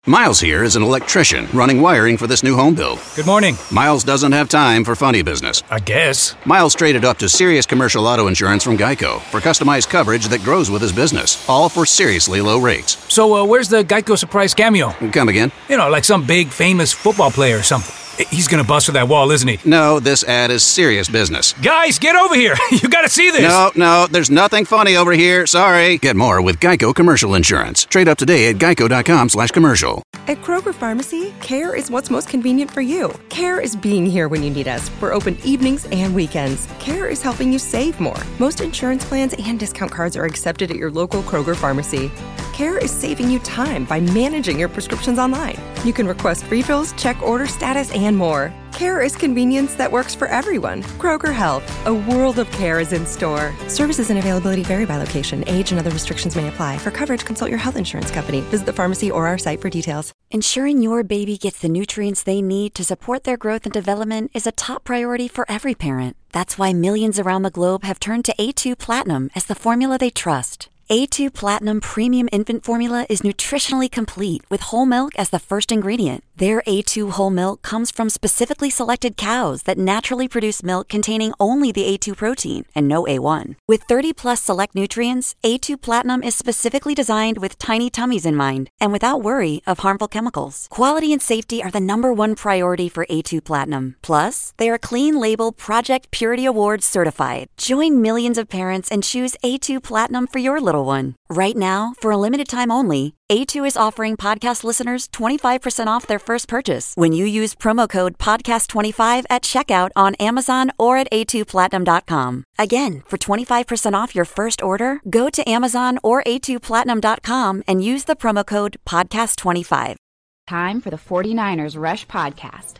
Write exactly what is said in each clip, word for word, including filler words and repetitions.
Miles here is an electrician running wiring for this new home build. Good morning. Miles doesn't have time for funny business. I guess. Miles traded up to serious commercial auto insurance from Geico for customized coverage that grows with his business, all for seriously low rates. So uh, where's the Geico surprise cameo? Come again? You know, like some big famous football player or something. He's gonna bust for that wall, isn't he? No, this ad is serious business. Guys, get over here. You gotta see this. No, no, there's nothing funny over here. Sorry. Get more with Geico Commercial Insurance. Trade up today at geico.com slash commercial. At Kroger Pharmacy, care is what's most convenient for you. Care is being here when you need us. We're open evenings and weekends. Care is helping you save more. Most insurance plans and discount cards are accepted at your local Kroger Pharmacy. Care is saving you time by managing your prescriptions online. You can request refills, check order status, and more. Care is convenience that works for everyone. Kroger Health, a world of care is in store. Services and availability vary by location. Age and other restrictions may apply. For coverage, consult your health insurance company. Visit the pharmacy or our site for details. Ensuring your baby gets the nutrients they need to support their growth and development is a top priority for every parent. That's why millions around the globe have turned to A two Platinum as the formula they trust. A two Platinum Premium Infant Formula is nutritionally complete with whole milk as the first ingredient. Their A two whole milk comes from specifically selected cows that naturally produce milk containing only the A two protein and no A one. With thirty plus select nutrients, A two Platinum is specifically designed with tiny tummies in mind and without worry of harmful chemicals. Quality and safety are the number one priority for A two Platinum. Plus, they are clean label Project Purity Awards certified. Join millions of parents and choose A two Platinum for your little one. Right now, for a limited time only, A two is offering podcast listeners twenty-five percent off their first purchase when you use promo code podcast twenty-five at checkout on Amazon or at A two platinum dot com. Again, for twenty-five percent off your first order, go to Amazon or A two platinum dot com and use the promo code podcast twenty-five. Time for the forty-niners Rush Podcast.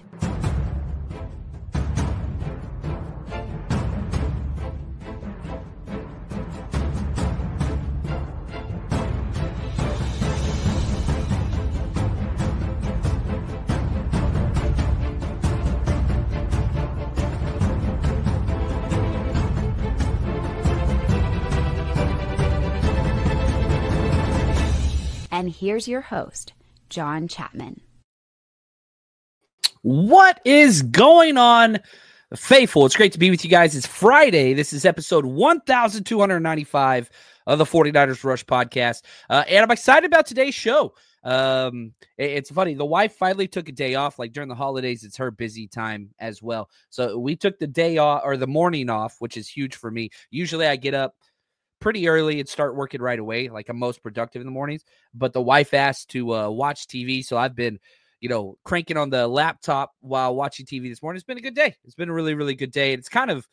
And here's your host, John Chapman. What is going on, faithful? It's great to be with you guys. It's Friday. This is episode one thousand two hundred ninety-five of the forty-niners Rush Podcast. Uh, and I'm excited about today's show. Um, it, it's funny. The wife finally took a day off. Like during the holidays, it's her busy time as well. So we took the day off or the morning off, which is huge for me. Usually I get up pretty early and start working right away. Like I'm most productive in the mornings, but the wife asked to uh, watch T V. So I've been, you know, cranking on the laptop while watching T V this morning. It's been a good day. It's been a really, really good day. And it's kind of,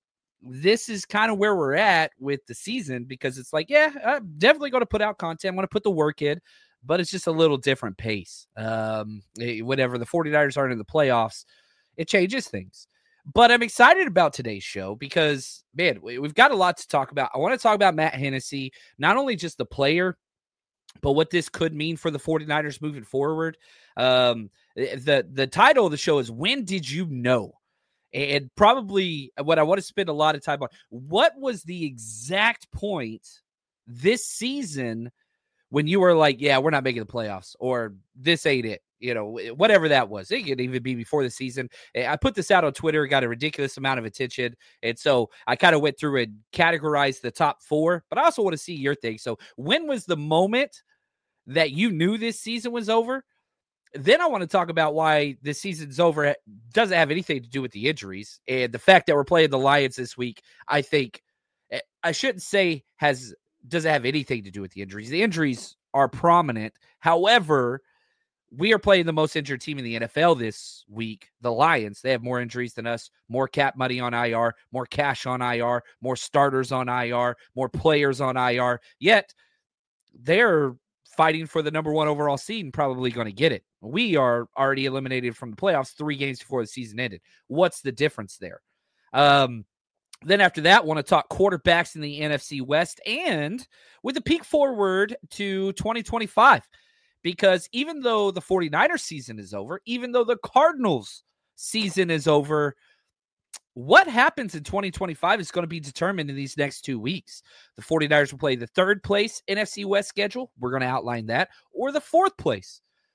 this is kind of where we're at with the season because it's like, yeah, I'm definitely going to put out content. I'm going to put the work in, but it's just a little different pace. Um, whenever the forty-niners aren't in the playoffs, it changes things. But I'm excited about today's show because, man, we've got a lot to talk about. I want to talk about Matt Hennessy, not only just the player, but what this could mean for the forty-niners moving forward. Um, the, the title of the show is When Did You Know? And probably what I want to spend a lot of time on, what was the exact point this season when you were like, yeah, we're not making the playoffs, or this ain't it? You know, whatever that was. It could even be before the season. I put this out on Twitter, got a ridiculous amount of attention. And so I kind of went through and categorized the top four, but I also want to see your thing. So when was the moment that you knew this season was over? Then I want to talk about why this season's over. It doesn't have anything to do with the injuries. And the fact that we're playing the Lions this week, I think, I shouldn't say has doesn't have anything to do with the injuries. The injuries are prominent. However, we are playing the most injured team in the N F L this week, the Lions. They have more injuries than us, more cap money on I R, more cash on I R, more starters on I R, more players on I R. Yet, they're fighting for the number one overall seed and probably going to get it. We are already eliminated from the playoffs three games before the season ended. What's the difference there? Um, then after that, want to talk quarterbacks in the N F C West and with a peek forward to twenty twenty-five. Because even though the forty-niners season is over, even though the Cardinals season is over, what happens in twenty twenty-five is going to be determined in these next two weeks. The forty-niners will play the third place N F C West schedule. We're going to outline that. Or the fourth place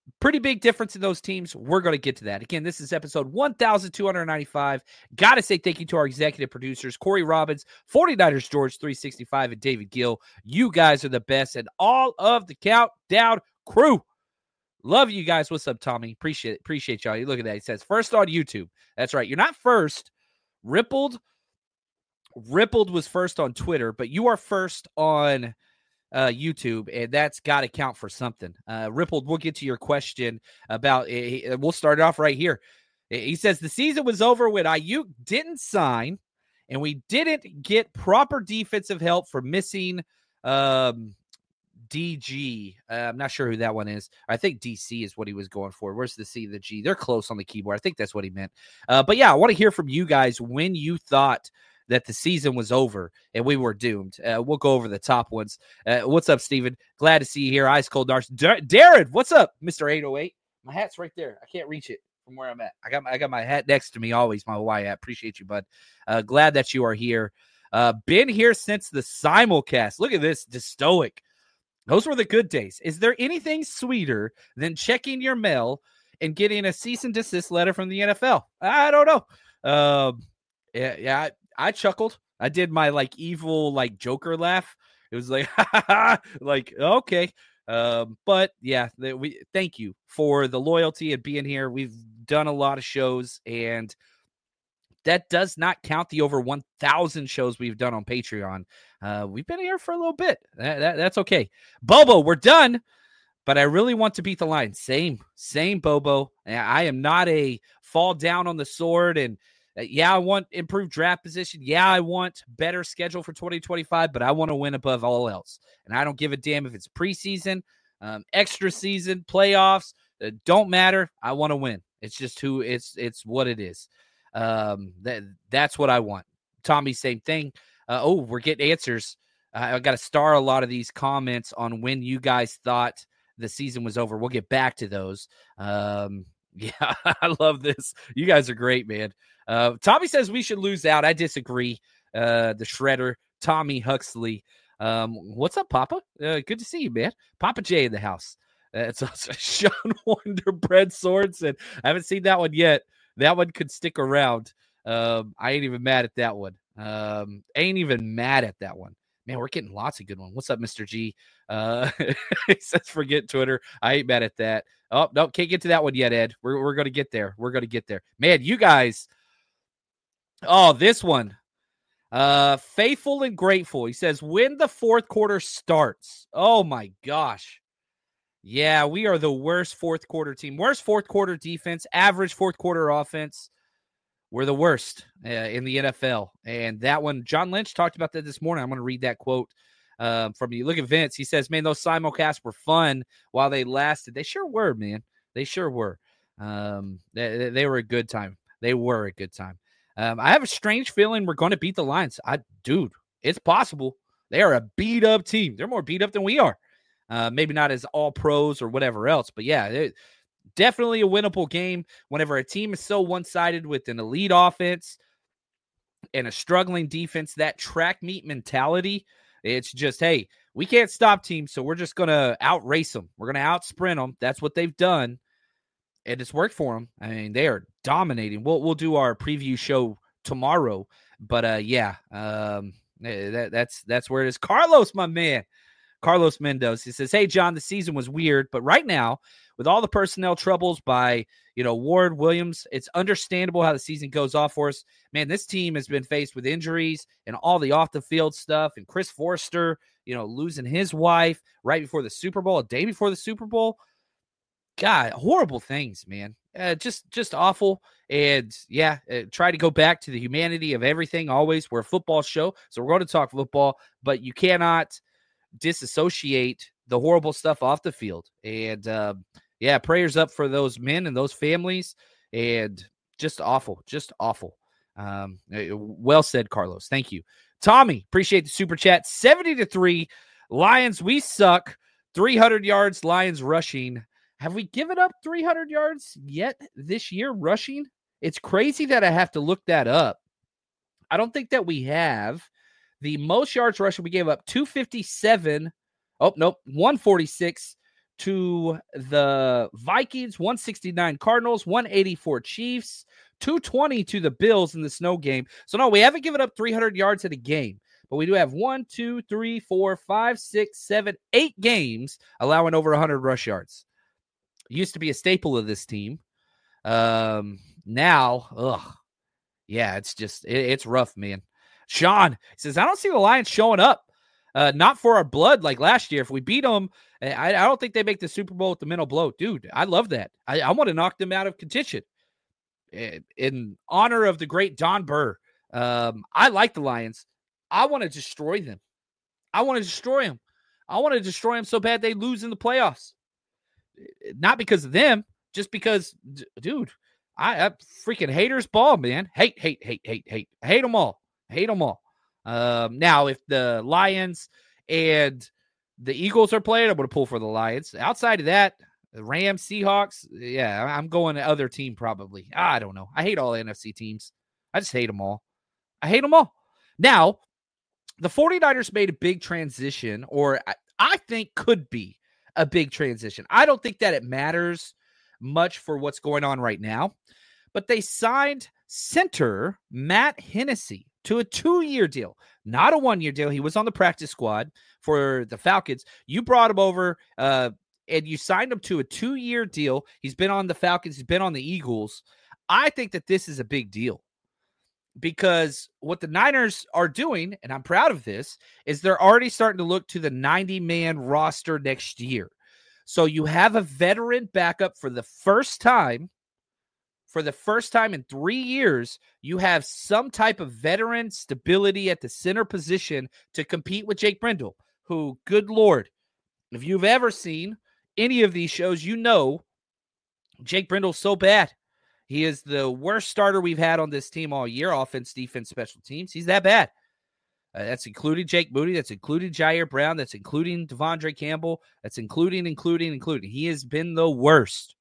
Pretty big difference in those teams. We're going to get to that. Again, this is episode one thousand two hundred ninety-five. Got to say thank you to our executive producers, Corey Robbins, forty-niners George three sixty-five, and David Gill. You guys are the best, and all of the Countdown crew. Love you guys. What's up, Tommy? Appreciate it. Appreciate y'all. You look at that. He says, first on YouTube. That's right. You're not first. Rippled. Rippled was first on Twitter, but you are first on Uh, YouTube, and that's got to count for something. Uh, Rippled, we'll get to your question about, uh, we'll start it off right here. He says, the season was over when Ayuk didn't sign, and we didn't get proper defensive help for missing um, D G. Uh, I'm not sure who that one is. I think D C is what he was going for. Where's the C, the G? They're close on the keyboard. I think that's what he meant. Uh, but yeah, I want to hear from you guys when you thought that the season was over and we were doomed. Uh, we'll go over the top ones. Uh, what's up, Steven? Glad to see you here. Ice Cold Nars. Dar- Darren, what's up, Mister eight oh eight? My hat's right there. I can't reach it from where I'm at. I got my, I got my hat next to me always, my Hawaii hat. Appreciate you, bud. Uh, glad that you are here. Uh, been here since the simulcast. Look at this, stoic. Those were the good days. Is there anything sweeter than checking your mail and getting a cease and desist letter from the N F L? I don't know. Um, yeah, yeah. I, I chuckled. I did my like evil like Joker laugh. It was like, like okay. Um, but yeah, the, we thank you for the loyalty and being here. We've done a lot of shows, and that does not count the over one thousand shows we've done on Patreon. Uh, we've been here for a little bit. That, that, that's okay. Bobo, we're done. But I really want to beat the Lions. Same, same, Bobo. I am not a fall down on the sword and. Yeah, I want improved draft position. Yeah, I want better schedule for twenty twenty-five, but I want to win above all else. And I don't give a damn if it's preseason, um, extra season, playoffs. It don't matter. I want to win. It's just who it's it's what it is. Um, that that's what I want. Tommy, same thing. Uh, oh, we're getting answers. Uh, I got to star a lot of these comments on when you guys thought the season was over. We'll get back to those. Um, yeah, I love this. You guys are great, man. Uh, Tommy says we should lose out. I disagree. Uh, the Shredder, Tommy Huxley. Um, what's up, Papa? Uh, good to see you, man. Papa J in the house. Uh, it's also Sean Wonder Bread Swords, and I haven't seen that one yet. That one could stick around. Um, I ain't even mad at that one. Um, ain't even mad at that one. Man, we're getting lots of good ones. What's up, Mister G? Uh, he says, forget Twitter. I ain't mad at that. Oh, no, can't get to that one yet, Ed. We're, we're going to get there. We're going to get there. Man, you guys. Oh, this one. Uh, faithful and grateful. He says, when the fourth quarter starts. Oh, my gosh. Yeah, we are the worst fourth quarter team. Worst fourth quarter defense, average fourth quarter offense. We're the worst uh, in the N F L. And that one, John Lynch talked about that this morning. I'm going to read that quote um, from you. Look at Vince. He says, man, those simulcasts were fun while they lasted. They sure were, man. They sure were. Um, they, they were a good time. They were a good time. Um, I have a strange feeling we're going to beat the Lions. I, dude, it's possible. They are a beat-up team. They're more beat up than we are. Uh, maybe not as all pros or whatever else, but yeah, it, definitely a winnable game whenever a team is so one-sided with an elite offense and a struggling defense. That track meet mentality, it's just, hey, we can't stop teams, so we're just going to outrace them. We're going to out-sprint them. That's what they've done, and it's worked for them. I mean, they are dominating. We'll we'll do our preview show tomorrow, but uh, yeah, um, that, that's that's where it is. Carlos, my man. Carlos Mendoza, he says, hey, John, the season was weird, but right now, with all the personnel troubles by, you know, Ward, Williams, it's understandable how the season goes off for us. Man, this team has been faced with injuries and all the off-the-field stuff, and Chris Forster, you know, losing his wife right before the Super Bowl, a day before the Super Bowl. God, horrible things, man. Uh, just just awful. And, yeah, uh, try to go back to the humanity of everything always. We're a football show, so we're going to talk football, but you cannot – disassociate the horrible stuff off the field. And uh, yeah, prayers up for those men and those families, and just awful, just awful. Um, well said, Carlos. Thank you. Tommy, appreciate the super chat. seventy to three Lions. We suck. three hundred yards, Lions rushing. Have we given up three hundred yards yet this year rushing? It's crazy that I have to look that up. I don't think that we have. The most yards rushing we gave up, two fifty-seven. Oh, nope, one forty-six to the Vikings, one sixty-nine Cardinals, one eighty-four Chiefs, two twenty to the Bills in the snow game. So, no, we haven't given up three hundred yards in a game, but we do have one, two, three, four, five, six, seven, eight games allowing over one hundred rush yards. It used to be a staple of this team. Um, now, ugh, yeah, it's just, it, it's rough, man. Sean says, I don't see the Lions showing up. Uh, not for our blood like last year. If we beat them, I, I don't think they make the Super Bowl with the mental blow. Dude, I love that. I, I want to knock them out of contention. In, in honor of the great Don Burr, um, I like the Lions. I want to destroy them. I want to destroy them. I want to destroy them so bad they lose in the playoffs. Not because of them, just because, d- dude, I, I freaking haters ball, man. Hate, hate, hate, hate, hate. I hate them all. I hate them all. Um, now, if the Lions and the Eagles are playing, I'm going to pull for the Lions. Outside of that, the Rams, Seahawks, yeah, I'm going to other team probably. I don't know. I hate all N F C teams. I just hate them all. I hate them all. Now, the 49ers made a big transition, or I, I think could be a big transition. I don't think that it matters much for what's going on right now, but they signed center Matt Hennessy to a two-year deal, not a one-year deal. He was on the practice squad for the Falcons. You brought him over, uh, and you signed him to a two-year deal. He's been on the Falcons. He's been on the Eagles. I think that this is a big deal because what the Niners are doing, and I'm proud of this, is they're already starting to look to the ninety-man roster next year. So you have a veteran backup for the first time. For the first time in three years, you have some type of veteran stability at the center position to compete with Jake Brendel, who, good Lord, if you've ever seen any of these shows, you know Jake Brendel's so bad. He is the worst starter we've had on this team all year, offense, defense, special teams. He's that bad. Uh, that's including Jake Moody. That's including Jair Brown. That's including Devondre Campbell. That's including, including, including. He has been the worst.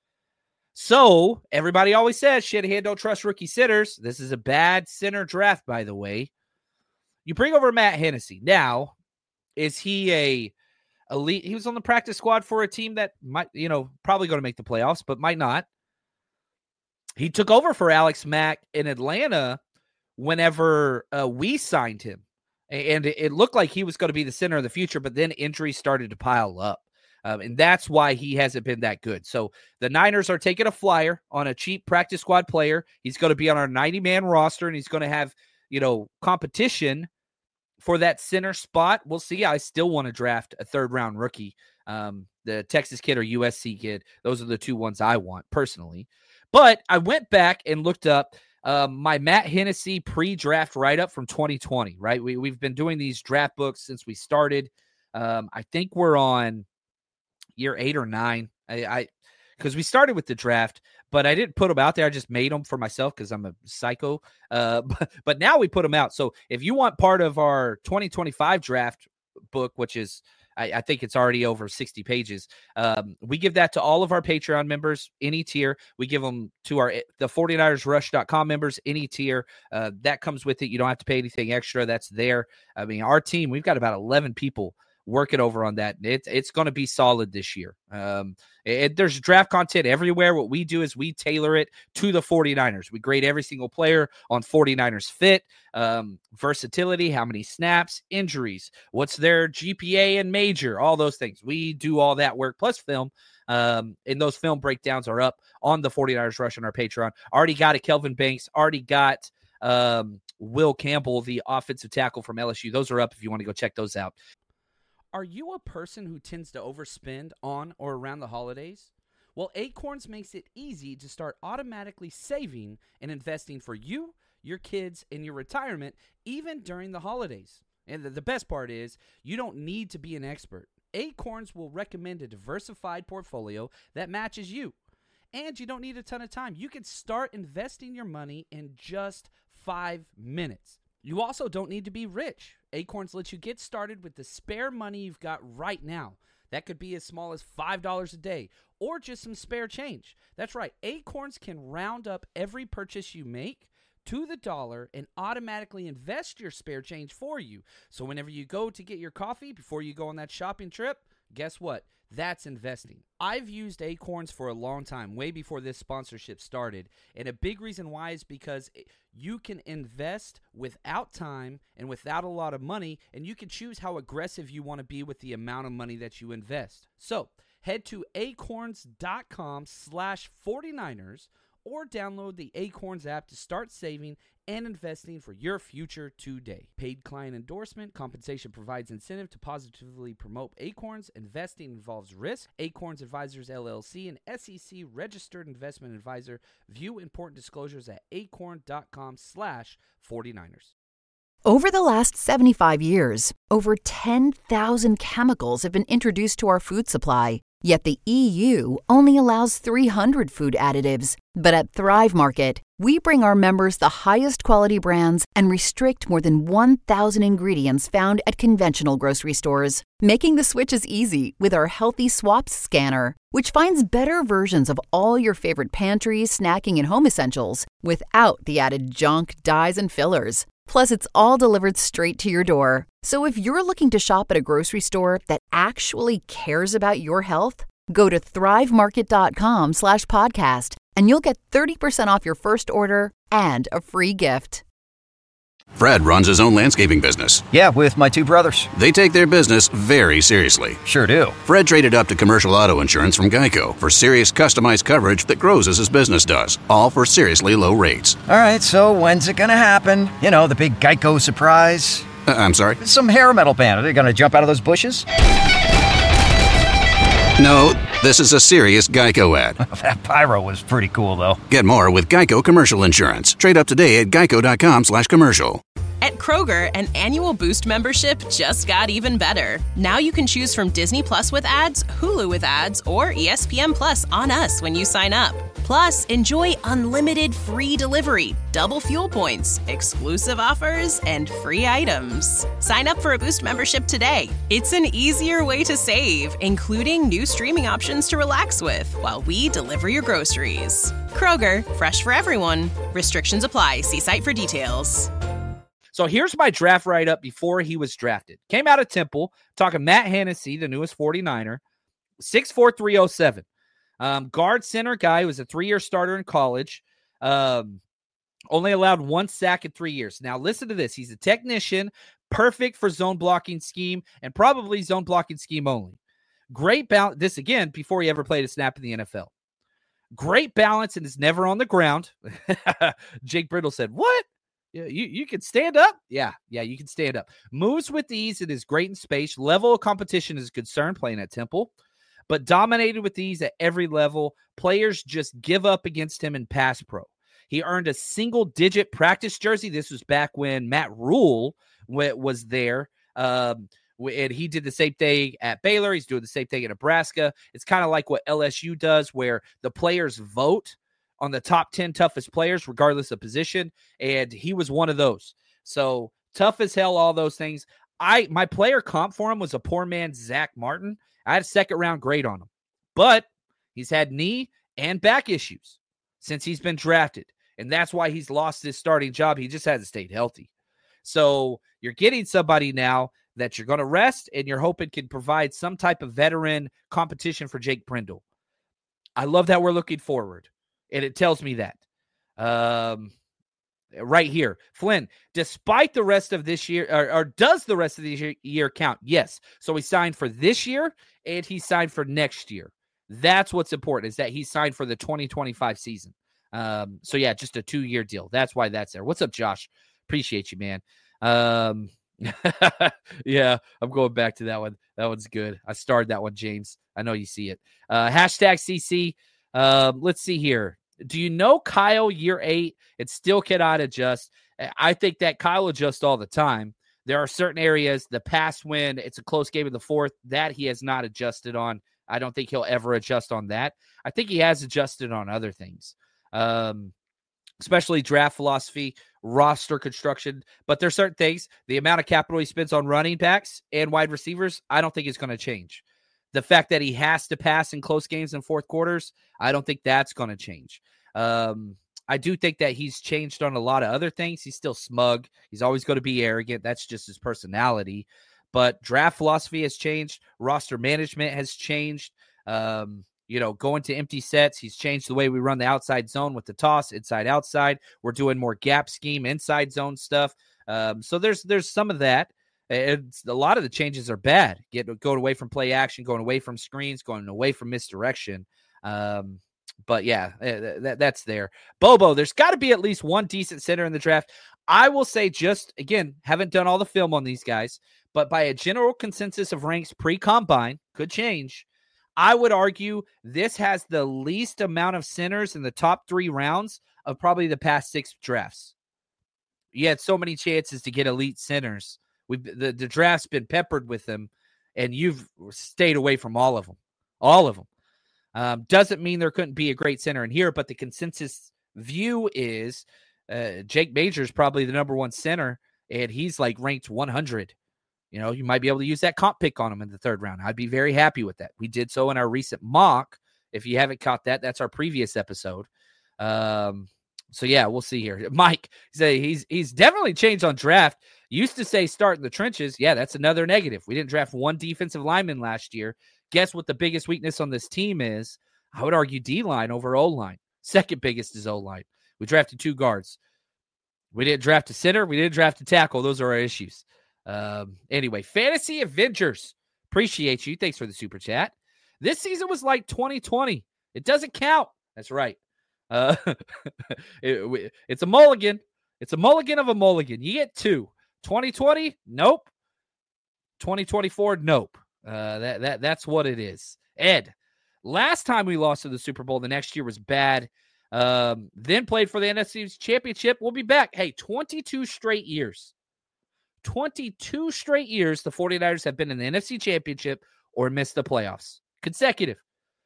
So everybody always says, Shanahan don't trust rookie centers. This is a bad center draft, by the way. You bring over Matt Hennessy. Now, is he a elite? He was on the practice squad for a team that might, you know, probably going to make the playoffs, but might not. He took over for Alex Mack in Atlanta whenever uh, we signed him. And it looked like he was going to be the center of the future, but then injuries started to pile up. Um, and that's why he hasn't been that good. So the Niners are taking a flyer on a cheap practice squad player. He's going to be on our ninety-man roster, and he's going to have, you know, competition for that center spot. We'll see. I still want to draft a third-round rookie, um, the Texas kid or U S C kid. Those are the two ones I want personally. But I went back and looked up um, my Matt Hennessy pre-draft write-up from twenty twenty, right? We, we've been doing these draft books since we started. Um, I think we're on year eight or nine. I, I, because we started with the draft, but I didn't put them out there. I just made them for myself because I'm a psycho. Uh, but, but now we put them out. So if you want part of our twenty twenty-five draft book, which is, I, I think it's already over sixty pages. Um, we give that to all of our Patreon members, any tier. We give them to our the forty-niners rush dot com members, any tier. Uh, that comes with it. You don't have to pay anything extra. That's there. I mean, our team, we've got about eleven people working over on that. It's it's going to be solid this year. Um, it, there's draft content everywhere. What we do is we tailor it to the forty-niners. We grade every single player on forty-niners fit, um, versatility, how many snaps, injuries, what's their G P A and major, all those things. We do all that work plus film. Um, and those film breakdowns are up on the forty-niners Rush on our Patreon. Already got a Kelvin Banks, already got um, Will Campbell, the offensive tackle from L S U. Those are up if you want to go check those out. Are you a person who tends to overspend on or around the holidays? Well, Acorns makes it easy to start automatically saving and investing for you, your kids, and your retirement, even during the holidays. And the best part is, you don't need to be an expert. Acorns will recommend a diversified portfolio that matches you. And you don't need a ton of time. You can start investing your money in just five minutes. You also don't need to be rich. Acorns lets you get started with the spare money you've got right now. That could be as small as five dollars a day or just some spare change. That's right. Acorns can round up every purchase you make to the dollar and automatically invest your spare change for you. So whenever you go to get your coffee before you go on that shopping trip, guess what? That's investing. I've used Acorns for a long time, way before this sponsorship started. And a big reason why is because you can invest without time and without a lot of money, and you can choose how aggressive you want to be with the amount of money that you invest. So head to acorns.com slash 49ers or download the Acorns app to start saving and investing for your future today. Paid client endorsement. Compensation provides incentive to positively promote Acorns. Investing involves risk. Acorns Advisors, L L C, an S E C registered investment advisor. View important disclosures at acorn.com slash 49ers. Over the last seventy-five years, over ten thousand chemicals have been introduced to our food supply. Yet the E U only allows three hundred food additives. But at Thrive Market, we bring our members the highest quality brands and restrict more than one thousand ingredients found at conventional grocery stores. Making the switch is easy with our Healthy Swaps scanner, which finds better versions of all your favorite pantry, snacking, and home essentials without the added junk, dyes, and fillers. Plus, it's all delivered straight to your door. So if you're looking to shop at a grocery store that actually cares about your health, go to thrivemarket.com slash podcast and you'll get thirty percent off your first order and a free gift. Fred runs his own landscaping business. Yeah, with my two brothers. They take their business very seriously. Sure do. Fred traded up to commercial auto insurance from Geico for serious customized coverage that grows as his business does, all for seriously low rates. All right, so when's it gonna happen? You know, the big Geico surprise. Uh, I'm sorry? Some hair metal band. Are they gonna jump out of those bushes? No, this is a serious Geico ad. That pyro was pretty cool, though. Get more with Geico Commercial Insurance. Trade up today at geico.com slash commercial. At Kroger, an annual Boost membership just got even better. Now you can choose from Disney Plus with ads, Hulu with ads, or E S P N Plus on us when you sign up. Plus, enjoy unlimited free delivery, double fuel points, exclusive offers, and free items. Sign up for a Boost membership today. It's an easier way to save, including new streaming options to relax with while we deliver your groceries. Kroger, fresh for everyone. Restrictions apply. See site for details. So here's my draft write-up before he was drafted. Came out of Temple, talking Matt Hennessy, the newest 49er, six four, three oh seven. Um, guard center guy who was a three-year starter in college. Um, only allowed one sack in three years. Now listen to this. He's a technician, perfect for zone blocking scheme, and probably zone blocking scheme only. Great balance. This again, before he ever played a snap in the N F L. Great balance and is never on the ground. Jake Brindle said, what? Yeah, you, you can stand up? Yeah, yeah, you can stand up. Moves with ease and is great in space. Level of competition is a concern playing at Temple, but dominated with ease at every level. Players just give up against him in pass pro. He earned a single-digit practice jersey. This was back when Matt Rule was there, um, and he did the same thing at Baylor. He's doing the same thing at Nebraska. It's kind of like what L S U does, where the players vote on the top ten toughest players, regardless of position, and he was one of those. So tough as hell, all those things. I my player comp for him was a poor man's Zach Martin. I had a second round grade on him, but he's had knee and back issues since he's been drafted, and that's why he's lost his starting job. He just hasn't stayed healthy. So you're getting somebody now that you're going to rest, and you're hoping can provide some type of veteran competition for Jake Brindle. I love that we're looking forward. And it tells me that um, right here. Flynn, despite the rest of this year, or, or does the rest of this year, year count? Yes. So he signed for this year and he signed for next year. That's what's important, is that he signed for the twenty twenty-five season. Um, so, yeah, just a two-year deal. That's why that's there. What's up, Josh? Appreciate you, man. Um, yeah, I'm going back to that one. That one's good. I starred that one, James. I know you see it. Uh, hashtag C C. Um, let's see here. Do you know Kyle year eight? It still cannot adjust. I think that Kyle adjusts all the time. There are certain areas, the past when it's a close game in the fourth, that he has not adjusted on. I don't think he'll ever adjust on that. I think he has adjusted on other things, um, especially draft philosophy, roster construction. But there's certain things, the amount of capital he spends on running backs and wide receivers, I don't think is going to change. The fact that he has to pass in close games in fourth quarters, I don't think that's going to change. Um, I do think that he's changed on a lot of other things. He's still smug. He's always going to be arrogant. That's just his personality. but draft philosophy has changed. Roster management has changed. Um, you know, going to empty sets. He's changed the way we run the outside zone with the toss, inside, outside. We're doing more gap scheme, inside zone stuff. Um, so there's there's some of that. It's, a lot of the changes are bad. Get going away from play action, going away from screens, going away from misdirection. Um, but yeah, that, that's there. Bobo, there's got to be at least one decent center in the draft. I will say, just again, haven't done all the film on these guys, but by a general consensus of ranks pre-combine, could change. I would argue this has the least amount of centers in the top three rounds of probably the past six drafts. You had so many chances to get elite centers. We've the, the draft's been peppered with them, and you've stayed away from all of them. All of them. Um, doesn't mean there couldn't be a great center in here, but the consensus view is uh, Jake Major's probably the number one center, and he's like ranked one hundred. You know, you might be able to use that comp pick on him in the third round. I'd be very happy with that. We did so in our recent mock. If you haven't caught that, that's our previous episode. Um, so yeah, we'll see here. Mike, say he's he's definitely changed on draft. Used to say start in the trenches. Yeah, that's another negative. We didn't draft one defensive lineman last year. Guess what the biggest weakness on this team is? I would argue D-line over O-line. Second biggest is O-line. We drafted two guards. We didn't draft a center. We didn't draft a tackle. Those are our issues. Um, anyway, Fantasy Avengers. Appreciate you. Thanks for the super chat. This season was like twenty twenty. It doesn't count. That's right. Uh, it, it's a mulligan. It's a mulligan of a mulligan. You get two. twenty twenty, nope. twenty twenty-four, nope. Uh, that that that's what it is. Ed, last time we lost to the Super Bowl, the next year was bad. Um, then played for the N F C Championship. We'll be back. Hey, twenty-two straight years. twenty-two straight years the 49ers have been in the N F C Championship or missed the playoffs. Consecutive.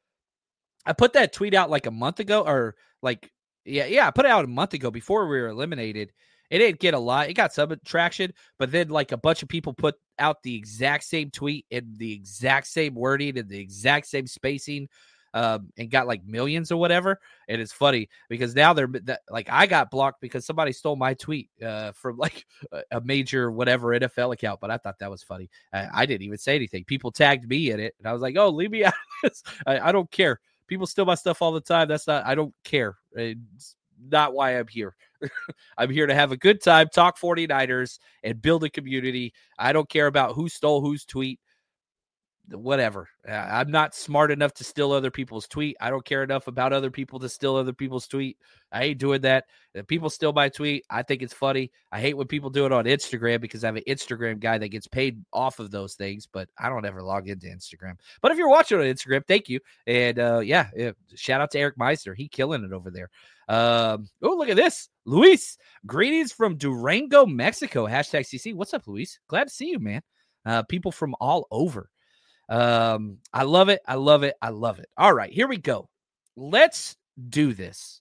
I put that tweet out like a month ago, or like, yeah, yeah, I put it out a month ago before we were eliminated. It didn't get a lot. It got some traction, but then like a bunch of people put out the exact same tweet and the exact same wording and the exact same spacing, um, and got like millions or whatever. And it's funny because now they're like, I got blocked because somebody stole my tweet uh, from like a major whatever N F L account. But I thought that was funny. I, I didn't even say anything. People tagged me in it, and I was like, "Oh, leave me out of this. I, I don't care. People steal my stuff all the time. That's not. I don't care. It's not why I'm here." I'm here to have a good time, talk 49ers, and build a community. I don't care about who stole whose tweet, whatever. I'm not smart enough to steal other people's tweet. I don't care enough about other people to steal other people's tweet. I ain't doing that. If people steal my tweet, I think it's funny. I hate when people do it on Instagram because I have an Instagram guy that gets paid off of those things, but I don't ever log into Instagram. But if you're watching on Instagram, thank you. And uh, yeah, yeah, shout out to Eric Meisner. He killing it over there. Um, oh, look at this. Luis, greetings from Durango, Mexico. Hashtag C C. What's up, Luis? Glad to see you, man. Uh, people from all over. Um, I love it. I love it. I love it. All right, here we go. Let's do this.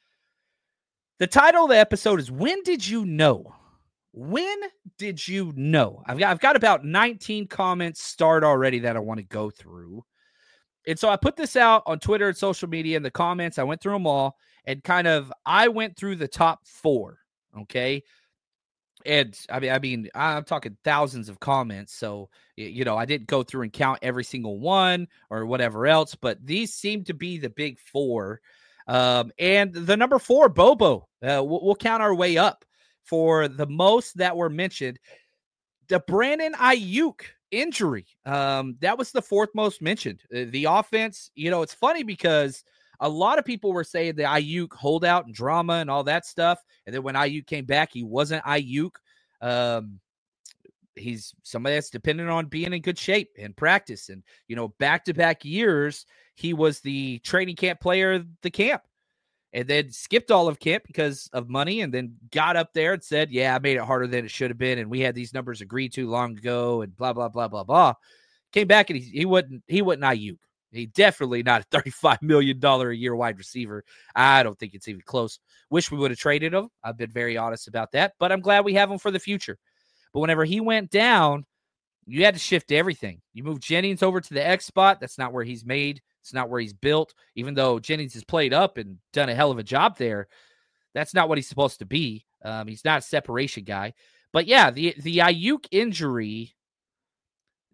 The title of the episode is When Did You Know? When did you know? I've got, I've got about nineteen comments start already that I want to go through. And so I put this out on Twitter and social media, and the comments, I went through them all, and kind of, I went through the top four, okay? And I mean, I mean, I'm talking thousands of comments. So, you know, I didn't go through and count every single one or whatever else, but these seem to be the big four. Um, and the number four, Bobo, uh, we'll, we'll count our way up for the most that were mentioned. The Brandon Ayuk injury. Um, that was the fourth most mentioned. Uh, the offense, you know, it's funny because a lot of people were saying the Ayuk holdout and drama and all that stuff. And then when Ayuk came back, he wasn't Ayuk. Um, he's somebody that's dependent on being in good shape and practice. And, you know, back-to-back years, he was the training camp player of the camp. And then skipped all of camp because of money, and then got up there and said, yeah, I made it harder than it should have been. And we had these numbers agreed to long ago and blah, blah, blah, blah, blah. Came back and he, he wasn't, he wasn't Ayuk. He definitely not a thirty-five million dollars a year wide receiver. I don't think it's even close. Wish we would have traded him. I've been very honest about that, but I'm glad we have him for the future. But whenever he went down, you had to shift everything. You moved Jennings over to the X spot. That's not where he's made. It's not where he's built. Even though Jennings has played up and done a hell of a job there, that's not what he's supposed to be. Um, he's not a separation guy. But yeah, the the Ayuk injury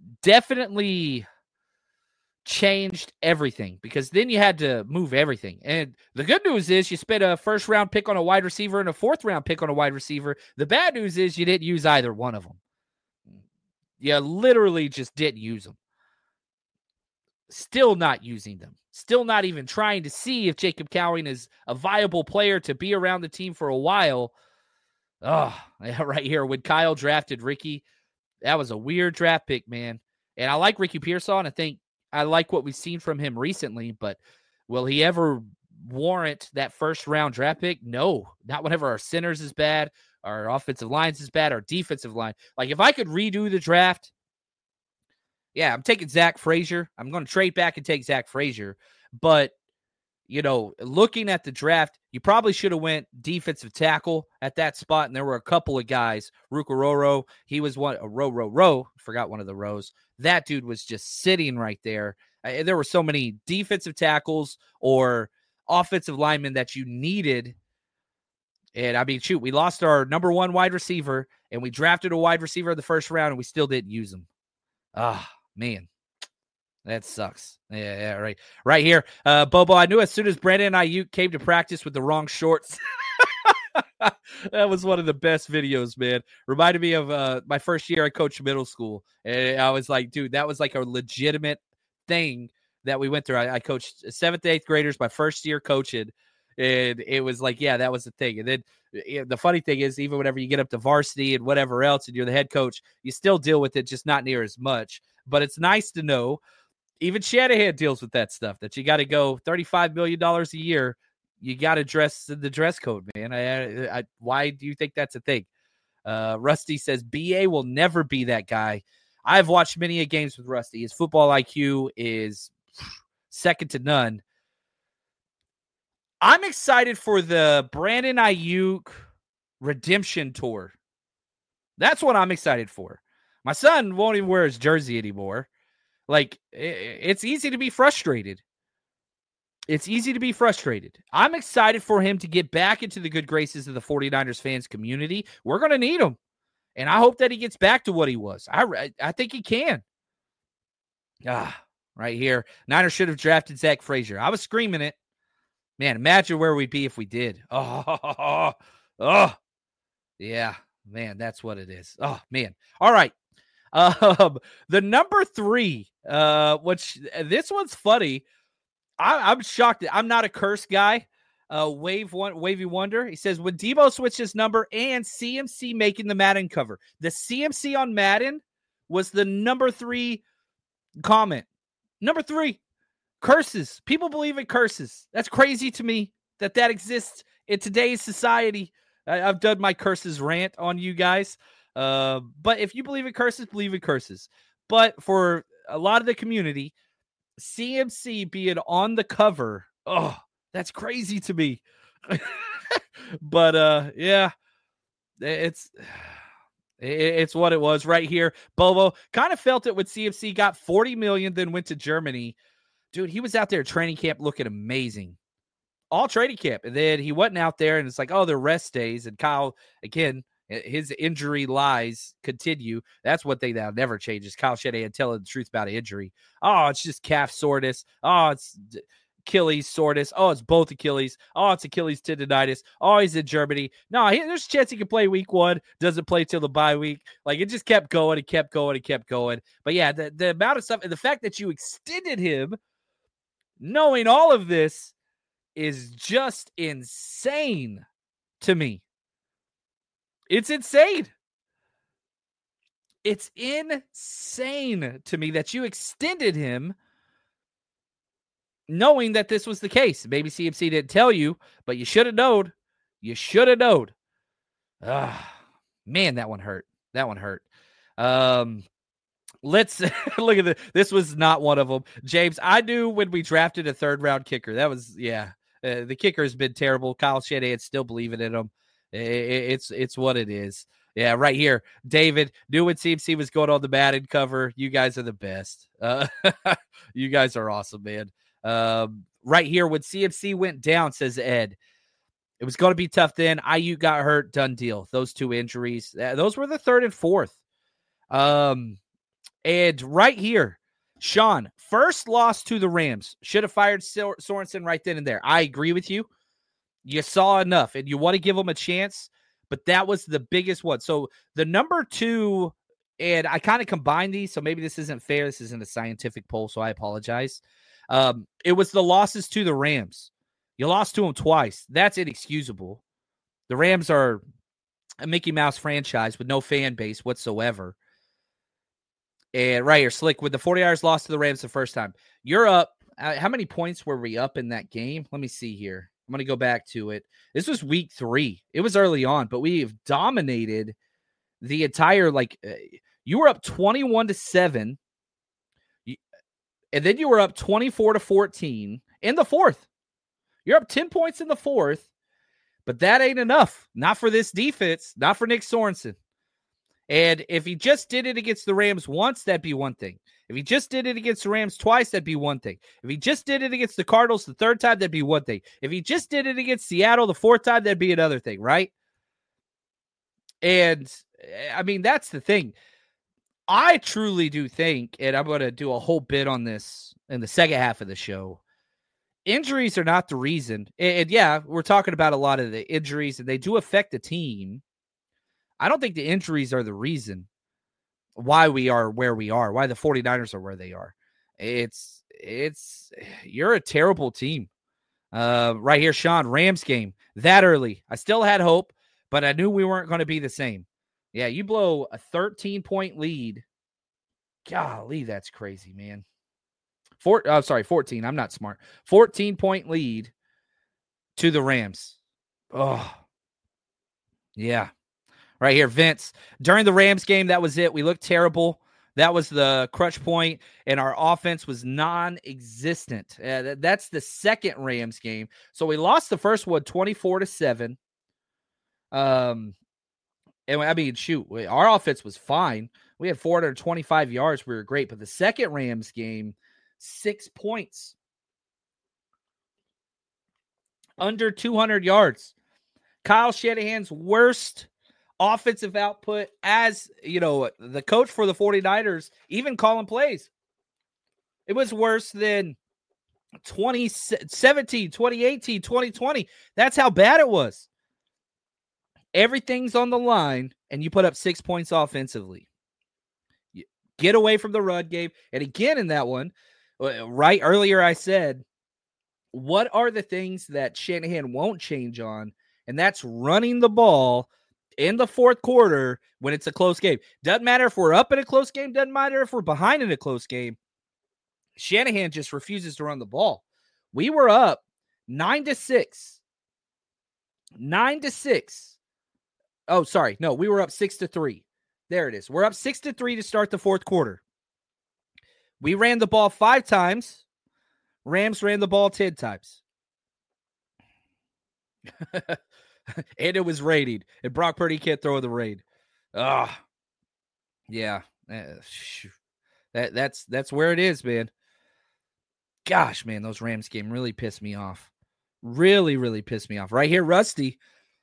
definitely changed everything because then you had to move everything. And the good news is you spent a first round pick on a wide receiver and a fourth round pick on a wide receiver. The bad news is you didn't use either one of them. You literally just didn't use them. Still not using them. Still not even trying to see if Jacob Cowing is a viable player to be around the team for a while. Oh, yeah, right here. When Kyle drafted Ricky, that was a weird draft pick, man. And I like Ricky Pearsall, and I think I like what we've seen from him recently, but will he ever warrant that first round draft pick? No, not whenever our centers is bad, our offensive lines is bad, our defensive line. Like if I could redo the draft, yeah, I'm taking Zach Frazier. I'm going to trade back and take Zach Frazier. But, you know, looking at the draft, you probably should have went defensive tackle at that spot. And there were a couple of guys. Rukororo, he was one, a row, row, row. Forgot one of the rows. That dude was just sitting right there. Uh, there were so many defensive tackles or offensive linemen that you needed. And, I mean, shoot, we lost our number one wide receiver, and we drafted a wide receiver in the first round, and we still didn't use him. Ah, oh, man. That sucks. Yeah, yeah, right. Right here. Uh, Bobo, I knew as soon as Brandon Ayuk came to practice with the wrong shorts. That was one of the best videos, man. Reminded me of uh, my first year I coached middle school. And I was like, dude, that was like a legitimate thing that we went through. I, I coached seventh, eighth graders my first year coaching. And it was like, yeah, that was the thing. And then you know, the funny thing is, even whenever you get up to varsity and whatever else, and you're the head coach, you still deal with it, just not near as much. But it's nice to know, even Shanahan deals with that stuff, that you got to go thirty-five million dollars a year. You got to dress the dress code, man. I, I, why do you think that's a thing? Uh, Rusty says, B A will never be that guy. I've watched many a games with Rusty. His football I Q is second to none. I'm excited for the Brandon Ayuk redemption tour. That's what I'm excited for. My son won't even wear his jersey anymore. Like, it's easy to be frustrated. It's easy to be frustrated. I'm excited for him to get back into the good graces of the 49ers fans community. We're going to need him. And I hope that he gets back to what he was. I, I think he can. Ah, right here. Niners should have drafted Zach Frazier. I was screaming it. Man, imagine where we'd be if we did. Oh, oh, oh. Yeah, man, that's what it is. Oh, man. All right. Um, the number three, uh, which this one's funny. I, I'm shocked. I'm not a curse guy. Uh, Wave one, Wavy Wonder. He says, when Debo switched his number and C M C making the Madden cover, the C M C on Madden was the number three comment. Number three, curses. People believe in curses. That's crazy to me that that exists in today's society. I, I've done my curses rant on you guys. Uh, but if you believe in curses, believe in curses. But for a lot of the community, C M C being on the cover, oh, that's crazy to me. But uh, yeah, it's it's what it was right here. Bobo kind of felt it when C M C got forty million, then went to Germany. Dude, he was out there at training camp looking amazing. All training camp. And then he wasn't out there, and it's like, oh, they're rest days. And Kyle, again, his injury lies continue. That's one thing that never changes. Kyle Shanahan telling the truth about injury. Oh, it's just calf soreness. Oh, it's Achilles soreness. Oh, it's both Achilles. Oh, it's Achilles tendonitis. Oh, he's in Germany. No, he, there's a chance he can play week one. Doesn't play till the bye week. Like, it just kept going and kept going and kept going. But yeah, the, the amount of stuff and the fact that you extended him, knowing all of this, is just insane to me. It's insane. It's insane to me that you extended him knowing that this was the case. Maybe C M C didn't tell you, but you should have known. You should have known. Ah, man, that one hurt. That one hurt. Um, let's look at this. This was not one of them. James, I knew when we drafted a third round kicker. That was, yeah. Uh, the kicker has been terrible. Kyle Shanahan's still believing in him. It's it's what it is. Yeah, right here. David, knew when C M C was going on the Madden cover. You guys are the best. Uh, you guys are awesome, man. Um, right here, when C M C went down, says Ed, it was going to be tough then. Ayuk got hurt, done deal. Those two injuries. Uh, those were the third and fourth. Um, And right here, Sean, first loss to the Rams. Should have fired Sor- Sorensen right then and there. I agree with you. You saw enough, and you want to give them a chance, but that was the biggest one. So the number two, and I kind of combined these, so maybe this isn't fair. This isn't a scientific poll, so I apologize. Um, it was the losses to the Rams. You lost to them twice. That's inexcusable. The Rams are a Mickey Mouse franchise with no fan base whatsoever. And right here, Slick, with the 49ers lost to the Rams the first time. You're up. Uh, how many points were we up in that game? Let me see here. I'm going to go back to it. This was week three. It was early on, but we've dominated the entire, like, uh, you were up twenty-one to seven. And then you were up twenty-four to fourteen in the fourth. You're up ten points in the fourth, but that ain't enough. Not for this defense, not for Nick Sorensen. And if he just did it against the Rams once, that'd be one thing. If he just did it against the Rams twice, that'd be one thing. If he just did it against the Cardinals the third time, that'd be one thing. If he just did it against Seattle the fourth time, that'd be another thing, right? And, I mean, that's the thing. I truly do think, and I'm going to do a whole bit on this in the second half of the show, injuries are not the reason. And, and yeah, we're talking about a lot of the injuries, and they do affect the team. I don't think the injuries are the reason why we are where we are, why the 49ers are where they are. It's, it's, you're a terrible team. Uh, right here, Sean, Rams game, that early. I still had hope, but I knew we weren't going to be the same. Yeah, you blow a thirteen-point lead. Golly, that's crazy, man. Four, oh, sorry, fourteen. I'm not smart. fourteen-point lead to the Rams. Oh, yeah. Right here, Vince. During the Rams game, that was it. We looked terrible. That was the crutch point, and our offense was non-existent. Uh, that, that's the second Rams game. So we lost the first one twenty-four to seven. Um, and I mean, shoot, our offense was fine. We had four hundred twenty-five yards. We were great. But the second Rams game, six points. Under two hundred yards. Kyle Shanahan's worst offensive output as, you know, the coach for the 49ers, even calling plays. It was worse than twenty seventeen, twenty eighteen, twenty twenty. That's how bad it was. Everything's on the line, and you put up six points offensively. You get away from the run game. And again, in that one, right earlier I said, what are the things that Shanahan won't change on? And that's running the ball in the fourth quarter when it's a close game. Doesn't matter if we're up in a close game. Doesn't matter if we're behind in a close game. Shanahan just refuses to run the ball. We were up nine to six. Nine to six. Oh, sorry. No, we were up six to three. There it is. We're up six to three to start the fourth quarter. We ran the ball five times. Rams ran the ball ten times. And it was raining. And Brock Purdy can't throw in the rain. Ah, oh, yeah. Uh, that that's that's where it is, man. Gosh, man, those Rams game really pissed me off. Really, really pissed me off. Right here, Rusty.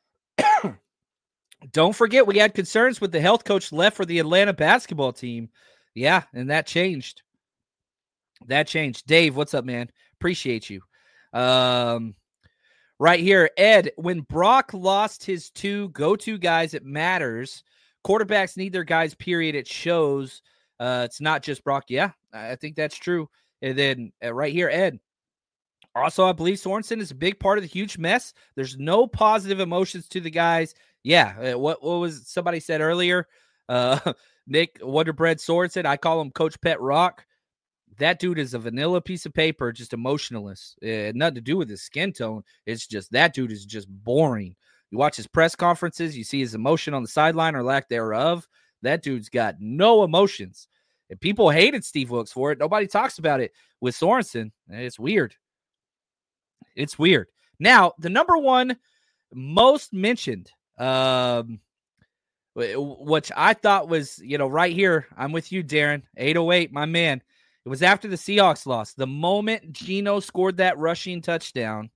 Don't forget, we had concerns with the health coach left for the Atlanta basketball team. Yeah, and that changed. That changed. Dave, what's up, man? Appreciate you. Um, right here, Ed, when Brock lost his two go-to guys, it matters. Quarterbacks need their guys, period. It shows. Uh, it's not just Brock. Yeah, I think that's true. And then uh, right here, Ed. Also, I believe Sorensen is a big part of the huge mess. There's no positive emotions to the guys. Yeah, uh, what what was somebody said earlier? Uh, Nick Wonderbread Sorensen. I call him Coach Pet Rock. That dude is a vanilla piece of paper, just emotionless. It had nothing to do with his skin tone. It's just that dude is just boring. You watch his press conferences, you see his emotion on the sideline or lack thereof. That dude's got no emotions. And people hated Steve Wilkes for it. Nobody talks about it with Sorensen. It's weird. It's weird. Now, the number one most mentioned, um, which I thought was, you know, right here. I'm with you, Darren. eight oh eight, my man. It was after the Seahawks lost. The moment Geno scored that rushing touchdown,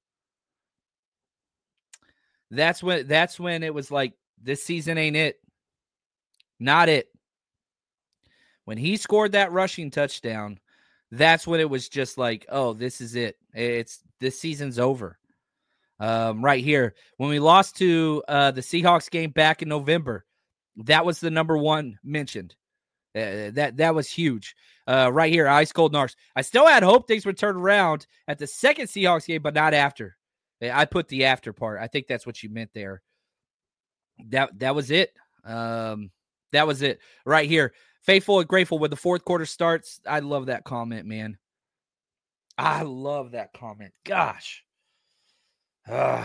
that's when that's when it was like, this season ain't it. Not it. When he scored that rushing touchdown, that's when it was just like, oh, this is it. It's this season's over. Um, right here, when we lost to uh, the Seahawks game back in November, that was the number one mentioned. Uh, that that was huge. Uh, right here, ice cold narcs. I still had hope things would turn around at the second Seahawks game, but not after. I put the after part. I think that's what you meant there. That that was it. Um, that was it. Right here, faithful and grateful when the fourth quarter starts. I love that comment, man. I love that comment. Gosh. Uh,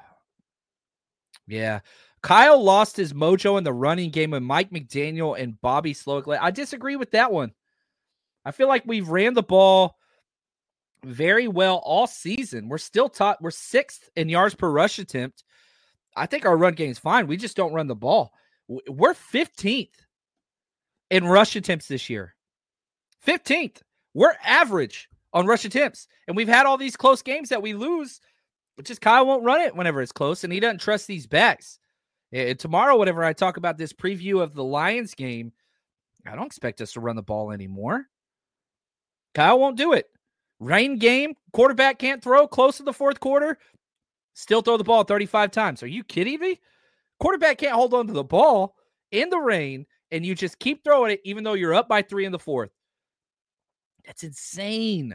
yeah. Kyle lost his mojo in the running game with Mike McDaniel and Bobby Slowick. I disagree with that one. I feel like we've ran the ball very well all season. We're still top. We're sixth in yards per rush attempt. I think our run game is fine. We just don't run the ball. We're fifteenth in rush attempts this year. fifteenth. We're average on rush attempts. And we've had all these close games that we lose, which is Kyle won't run it whenever it's close, and he doesn't trust these backs. And tomorrow, whenever I talk about this preview of the Lions game, I don't expect us to run the ball anymore. Kyle won't do it. Rain game, quarterback can't throw close to the fourth quarter, still throw the ball thirty-five times. Are you kidding me? Quarterback can't hold on to the ball in the rain, and you just keep throwing it even though you're up by three in the fourth. That's insane.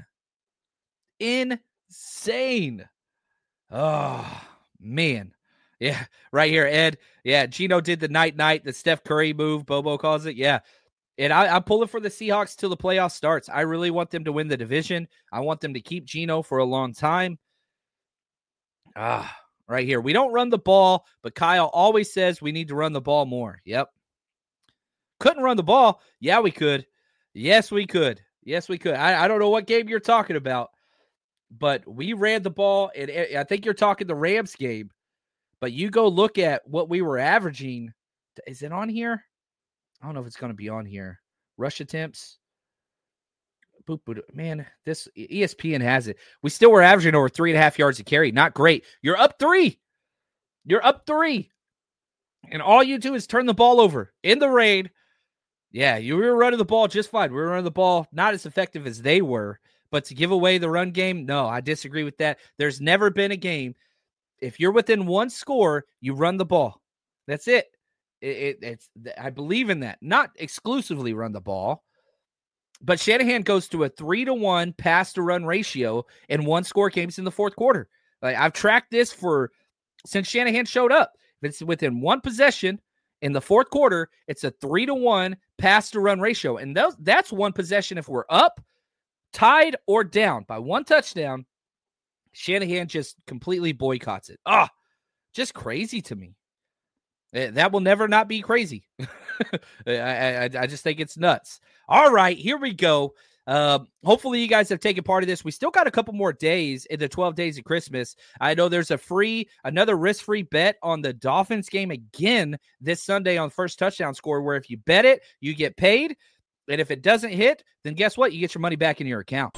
Insane. Oh, man. Yeah, right here, Ed. Yeah, Geno did the night-night, the Steph Curry move, Bobo calls it. Yeah. And I, I'm pulling for the Seahawks till the playoff starts. I really want them to win the division. I want them to keep Geno for a long time. Ah, right here. We don't run the ball, but Kyle always says we need to run the ball more. Yep. Couldn't run the ball. Yeah, we could. Yes, we could. Yes, we could. I, I don't know what game you're talking about, but we ran the ball, and I think you're talking the Rams game. But you go look at what we were averaging. Is it on here? I don't know if it's going to be on here. Rush attempts. Boop, boop, man, this E S P N has it. We still were averaging over three and a half yards a carry. Not great. You're up three. You're up three. And all you do is turn the ball over in the rain. Yeah, you were running the ball just fine. We were running the ball not as effective as they were. But to give away the run game, no, I disagree with that. There's never been a game. If you're within one score, you run the ball. That's it. It, it, it's I believe in that. Not exclusively run the ball, but Shanahan goes to a three to one pass to run ratio in one score games in the fourth quarter. Like, I've tracked this for since Shanahan showed up. If it's within one possession in the fourth quarter, it's a three to one pass to run ratio, and those, that's one possession if we're up, tied, or down by one touchdown. Shanahan just completely boycotts it. Ah, just crazy to me. That will never not be crazy. I, I, I just think it's nuts. All right, here we go. Um, hopefully you guys have taken part of this. We still got a couple more days in the twelve days of Christmas. I know there's a free, another risk-free bet on the Dolphins game again this Sunday on first touchdown score, where if you bet it, you get paid. And if it doesn't hit, then guess what? You get your money back in your account.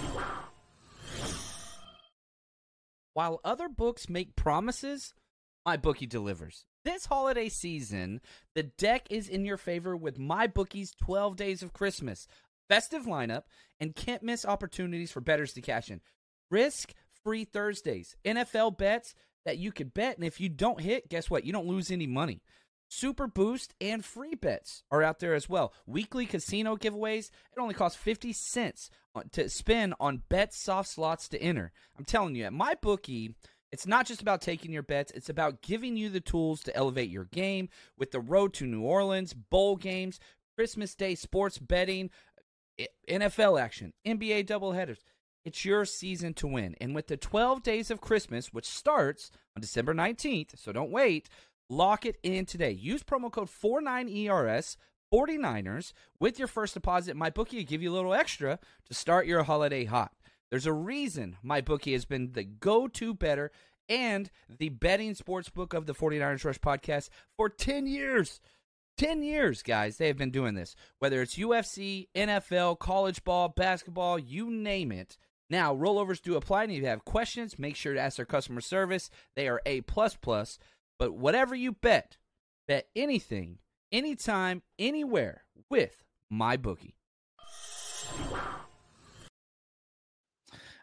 While other books make promises, MyBookie delivers. This holiday season, the deck is in your favor with MyBookie's twelve days of Christmas. Festive lineup and can't miss opportunities for bettors to cash in. Risk-free Thursdays. N F L bets that you could bet, and if you don't hit, guess what? You don't lose any money. Super Boost and free bets are out there as well. Weekly casino giveaways. It only costs fifty cents to spend on bet soft slots to enter. I'm telling you, at MyBookie, it's not just about taking your bets. It's about giving you the tools to elevate your game with the road to New Orleans, bowl games, Christmas Day sports betting, N F L action, N B A doubleheaders. It's your season to win. And with the twelve days of Christmas, which starts on December nineteenth, so don't wait, lock it in today. Use promo code forty-nine E R S, forty-niners, with your first deposit. MyBookie will give you a little extra to start your holiday hot. There's a reason MyBookie has been the go-to bettor and the betting sports book of the forty-niners Rush podcast for ten years. ten years, guys, they have been doing this. Whether it's U F C, N F L, college ball, basketball, you name it. Now, rollovers do apply, and if you have questions, make sure to ask their customer service. They are A plus plus. But whatever you bet, bet anything, anytime, anywhere with MyBookie.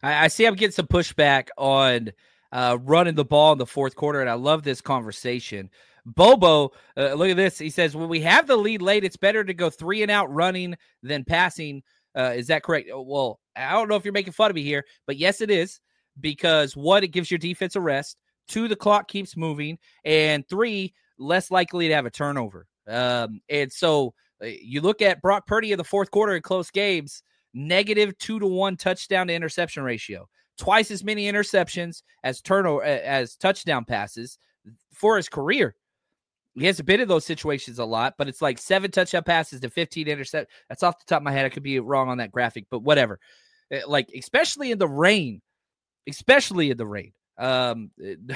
I, I see I'm getting some pushback on uh, running the ball in the fourth quarter, and I love this conversation. Bobo, uh, look at this. He says, when we have the lead late, it's better to go three and out running than passing. Uh, is that correct? Well, I don't know if you're making fun of me here, but yes, it is, because one, it gives your defense a rest. Two, the clock keeps moving. And three, less likely to have a turnover. Um, and so uh, you look at Brock Purdy in the fourth quarter in close games, negative two to one touchdown to interception ratio, twice as many interceptions as turnover as touchdown passes for his career. He hasn't been in those situations a lot, but it's like seven touchdown passes to fifteen intercept. That's off the top of my head. I could be wrong on that graphic, but whatever. Like, especially in the rain, especially in the rain. Um,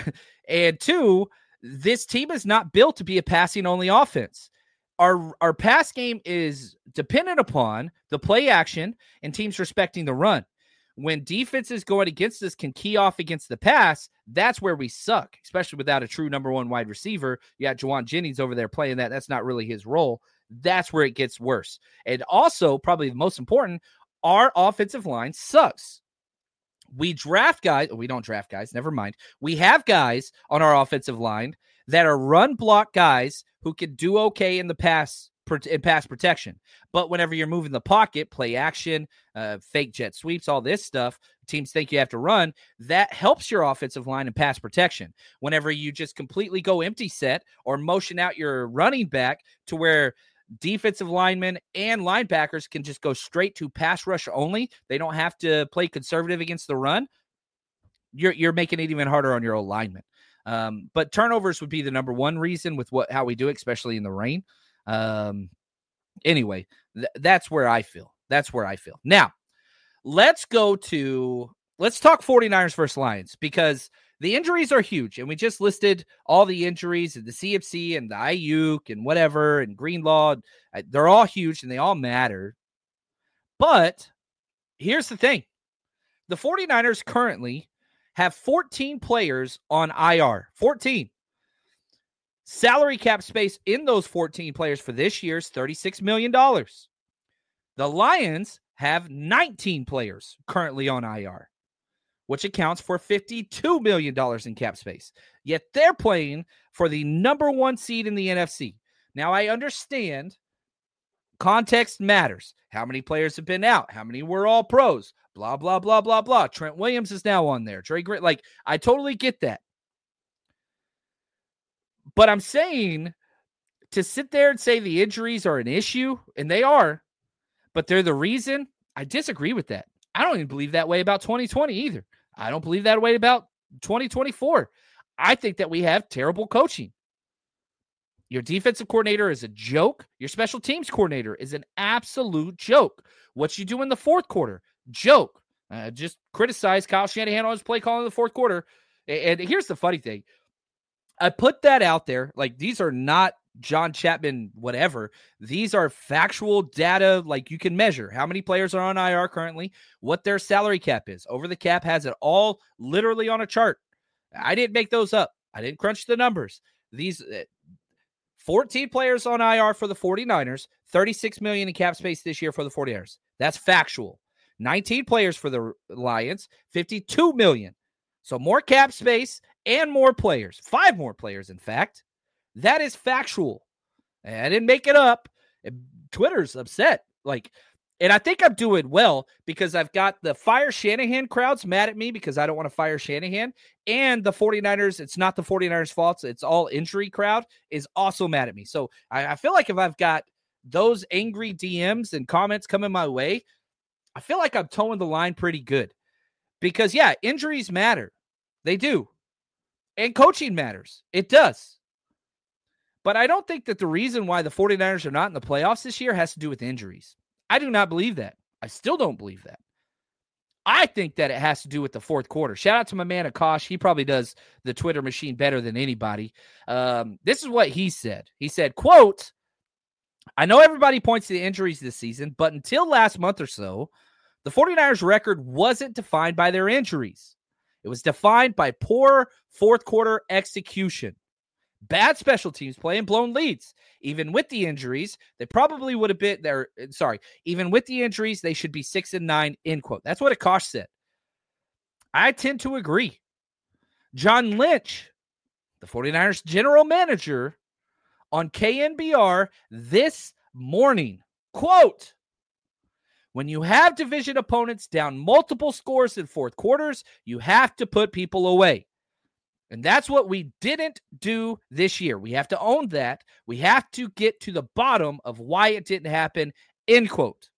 and two, this team is not built to be a passing only offense. Our, our pass game is dependent upon the play action and teams respecting the run. When defenses going against us can key off against the pass, that's where we suck, especially without a true number one wide receiver. You got Juwan Jennings over there playing that. That's not really his role. That's where it gets worse. And also, probably the most important, our offensive line sucks. We draft guys. We don't draft guys. Never mind. We have guys on our offensive line that are run block guys who can do okay in the pass in pass protection. But whenever you're moving the pocket, play action, uh, fake jet sweeps, all this stuff, teams think you have to run, that helps your offensive line in pass protection. Whenever you just completely go empty set or motion out your running back to where defensive linemen and linebackers can just go straight to pass rush only, they don't have to play conservative against the run, you're, you're making it even harder on your alignment. Um, but turnovers would be the number one reason with what how we do it, especially in the rain. Um, anyway, th- that's where I feel. That's where I feel. Now, let's go to, let's talk 49ers versus Lions, because the injuries are huge. And we just listed all the injuries and the C F C and the Ayuk and whatever and Greenlaw. They're all huge and they all matter. But here's the thing. The 49ers currently have fourteen players on I R. fourteen. Salary cap space in those fourteen players for this year is thirty-six million dollars. The Lions have nineteen players currently on I R, which accounts for fifty-two million dollars in cap space. Yet they're playing for the number one seed in the N F C. Now, I understand context matters. How many players have been out? How many were all pros? Blah, blah, blah, blah, blah. Trent Williams is now on there. Trey Grit, like, I totally get that. But I'm saying to sit there and say the injuries are an issue, and they are, but they're the reason, I disagree with that. I don't even believe that way about twenty twenty either. I don't believe that way about twenty twenty-four. I think that we have terrible coaching. Your defensive coordinator is a joke. Your special teams coordinator is an absolute joke. What you do in the fourth quarter, joke. Uh, just criticize Kyle Shanahan on his play call in the fourth quarter. And, and here's the funny thing. I put that out there. Like, these are not John Chapman, whatever. These are factual data, like you can measure how many players are on I R currently, what their salary cap is. Over the Cap has it all literally on a chart. I didn't make those up. I didn't crunch the numbers. These uh, fourteen players on I R for the 49ers, thirty-six million dollars in cap space this year for the 49ers. That's factual. nineteen players for the Lions, fifty-two million dollars. So more cap space and more players. Five more players, in fact. That is factual. I didn't make it up. Twitter's upset. Like, and I think I'm doing well because I've got the fire Shanahan crowds mad at me because I don't want to fire Shanahan. And the 49ers, it's not the 49ers' fault. It's all injury crowd is also mad at me. So I, I feel like if I've got those angry D Ms and comments coming my way, I feel like I'm towing the line pretty good. Because, yeah, injuries matter. They do. And coaching matters. It does. But I don't think that the reason why the 49ers are not in the playoffs this year has to do with injuries. I do not believe that. I still don't believe that. I think that it has to do with the fourth quarter. Shout out to my man Akash. He probably does the Twitter machine better than anybody. Um, this is what he said. He said, quote, I know everybody points to the injuries this season, but until last month or so, the 49ers record wasn't defined by their injuries. It was defined by poor fourth quarter execution. Bad special teams play and blown leads. Even with the injuries, they probably would have been there. Sorry. Even with the injuries, they should be six and nine, end quote. That's what Akash said. I tend to agree. John Lynch, the 49ers general manager, on K N B R this morning, quote, when you have division opponents down multiple scores in fourth quarters, you have to put people away. And that's what we didn't do this year. We have to own that. We have to get to the bottom of why it didn't happen, end quote.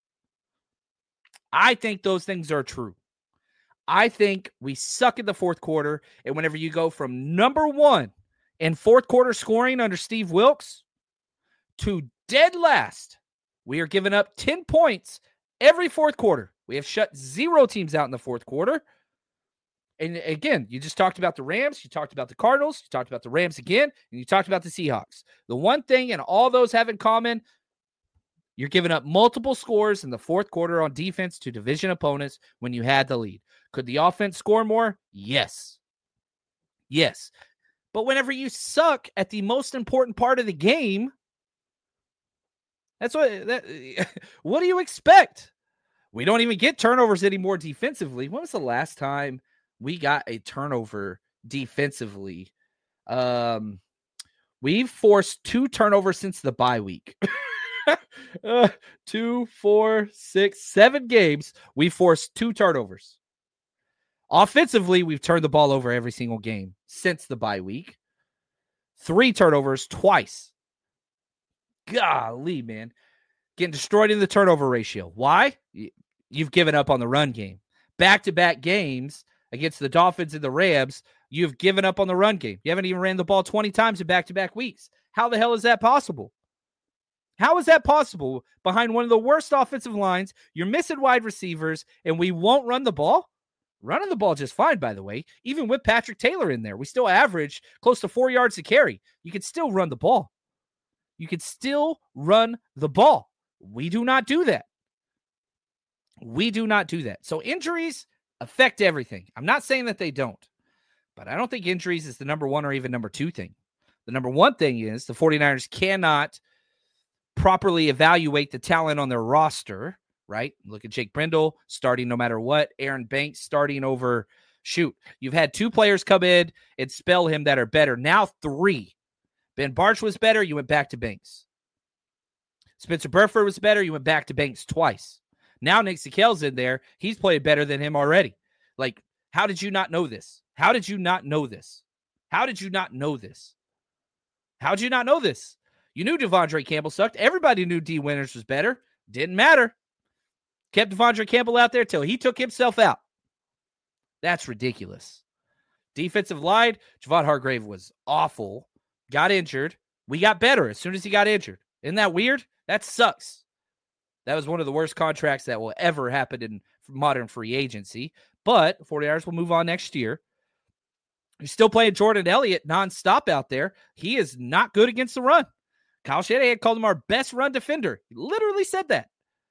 I think those things are true. I think we suck in the fourth quarter, and whenever you go from number one in fourth quarter scoring under Steve Wilks to dead last, we are giving up ten points every fourth quarter. We have shut zero teams out in the fourth quarter. And again, you just talked about the Rams, you talked about the Cardinals, you talked about the Rams again, and you talked about the Seahawks. The one thing and all those have in common, you're giving up multiple scores in the fourth quarter on defense to division opponents when you had the lead. Could the offense score more? Yes. Yes. But whenever you suck at the most important part of the game, that's what that, what do you expect? We don't even get turnovers anymore defensively. When was the last time we got a turnover defensively? Um, we've forced two turnovers since the bye week. uh, two, four, six, seven games. We forced two turnovers. Offensively, we've turned the ball over every single game since the bye week. Three turnovers twice. Golly, man. Getting destroyed in the turnover ratio. Why? You've given up on the run game. Back-to-back games against the Dolphins and the Rams, you've given up on the run game. You haven't even ran the ball twenty times in back-to-back weeks. How the hell is that possible? How is that possible behind one of the worst offensive lines? You're missing wide receivers, and we won't run the ball? Running the ball just fine, by the way. Even with Patrick Taylor in there, we still average close to four yards to carry. You could still run the ball. You could still run the ball. We do not do that. We do not do that. So injuries affect everything. I'm not saying that they don't, but I don't think injuries is the number one or even number two thing. The number one thing is the 49ers cannot properly evaluate the talent on their roster, right? Look at Jake Brendel starting no matter what. Aaron Banks starting over, shoot, you've had two players come in and spell him that are better. Now three. Ben Barch was better, you went back to Banks. Spencer Burford was better, you went back to Banks twice. Now Nick Sekel's in there. He's played better than him already. Like, how did you not know this? How did you not know this? How did you not know this? How did you not know this? You knew Devondre Campbell sucked. Everybody knew D. Winters was better. Didn't matter. Kept Devondre Campbell out there till he took himself out. That's ridiculous. Defensive line, Javon Hargrave was awful. Got injured. We got better as soon as he got injured. Isn't that weird? That sucks. That was one of the worst contracts that will ever happen in modern free agency. But 49ers will move on next year. You're still playing Jordan Elliott nonstop out there. He is not good against the run. Kyle Shanahan called him our best run defender. He literally said that.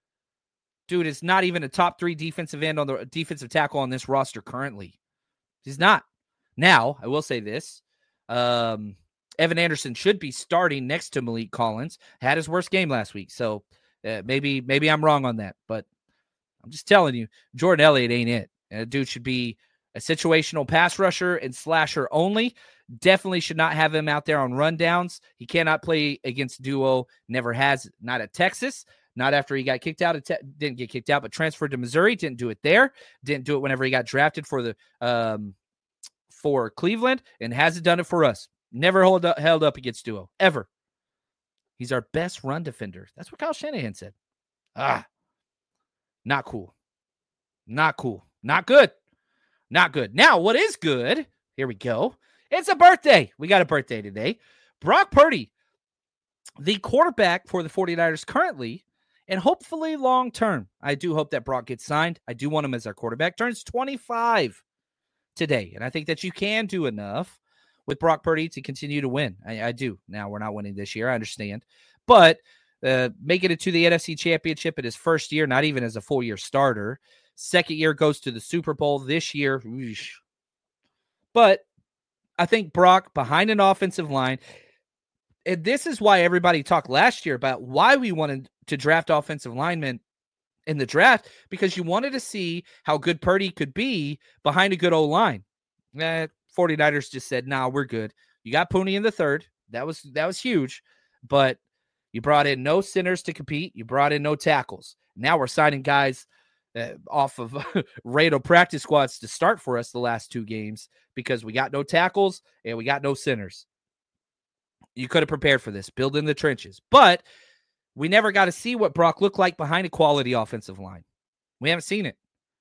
Dude is not even a top three defensive end on the defensive tackle on this roster currently. He's not. Now, I will say this. Um, Evan Anderson should be starting next to Malik Collins. Had his worst game last week. So uh, maybe maybe I'm wrong on that. But I'm just telling you, Jordan Elliott ain't it. And a dude should be a situational pass rusher and slasher only. Definitely should not have him out there on rundowns. He cannot play against duo. Never has. Not at Texas. Not after he got kicked out. Of te- didn't get kicked out, but transferred to Missouri. Didn't do it there. Didn't do it whenever he got drafted for the um, for Cleveland, and hasn't done it for us. Never hold up, held up against duo ever. He's our best run defender. That's what Kyle Shanahan said. Ah, not cool. Not cool. Not good. Not good. Now, what is good? Here we go. It's a birthday. We got a birthday today. Brock Purdy, the quarterback for the 49ers currently, and hopefully long term. I do hope that Brock gets signed. I do want him as our quarterback. Turns twenty-five today. And I think that you can do enough with Brock Purdy to continue to win. I, I do. Now, we're not winning this year. I understand. But uh, making it to the N F C Championship in his first year, not even as a full-year starter. Second year goes to the Super Bowl this year. Whoosh. But I think Brock, behind an offensive line, and this is why everybody talked last year about why we wanted to draft offensive linemen in the draft because you wanted to see how good Purdy could be behind a good O-line. Eh, 49ers just said, nah, we're good. You got Pooney in the third. That was that was huge. But you brought in no centers to compete. You brought in no tackles. Now we're signing guys uh, off of Rado practice squads to start for us the last two games because we got no tackles and we got no centers. You could have prepared for this, build in the trenches. But we never got to see what Brock looked like behind a quality offensive line. We haven't seen it.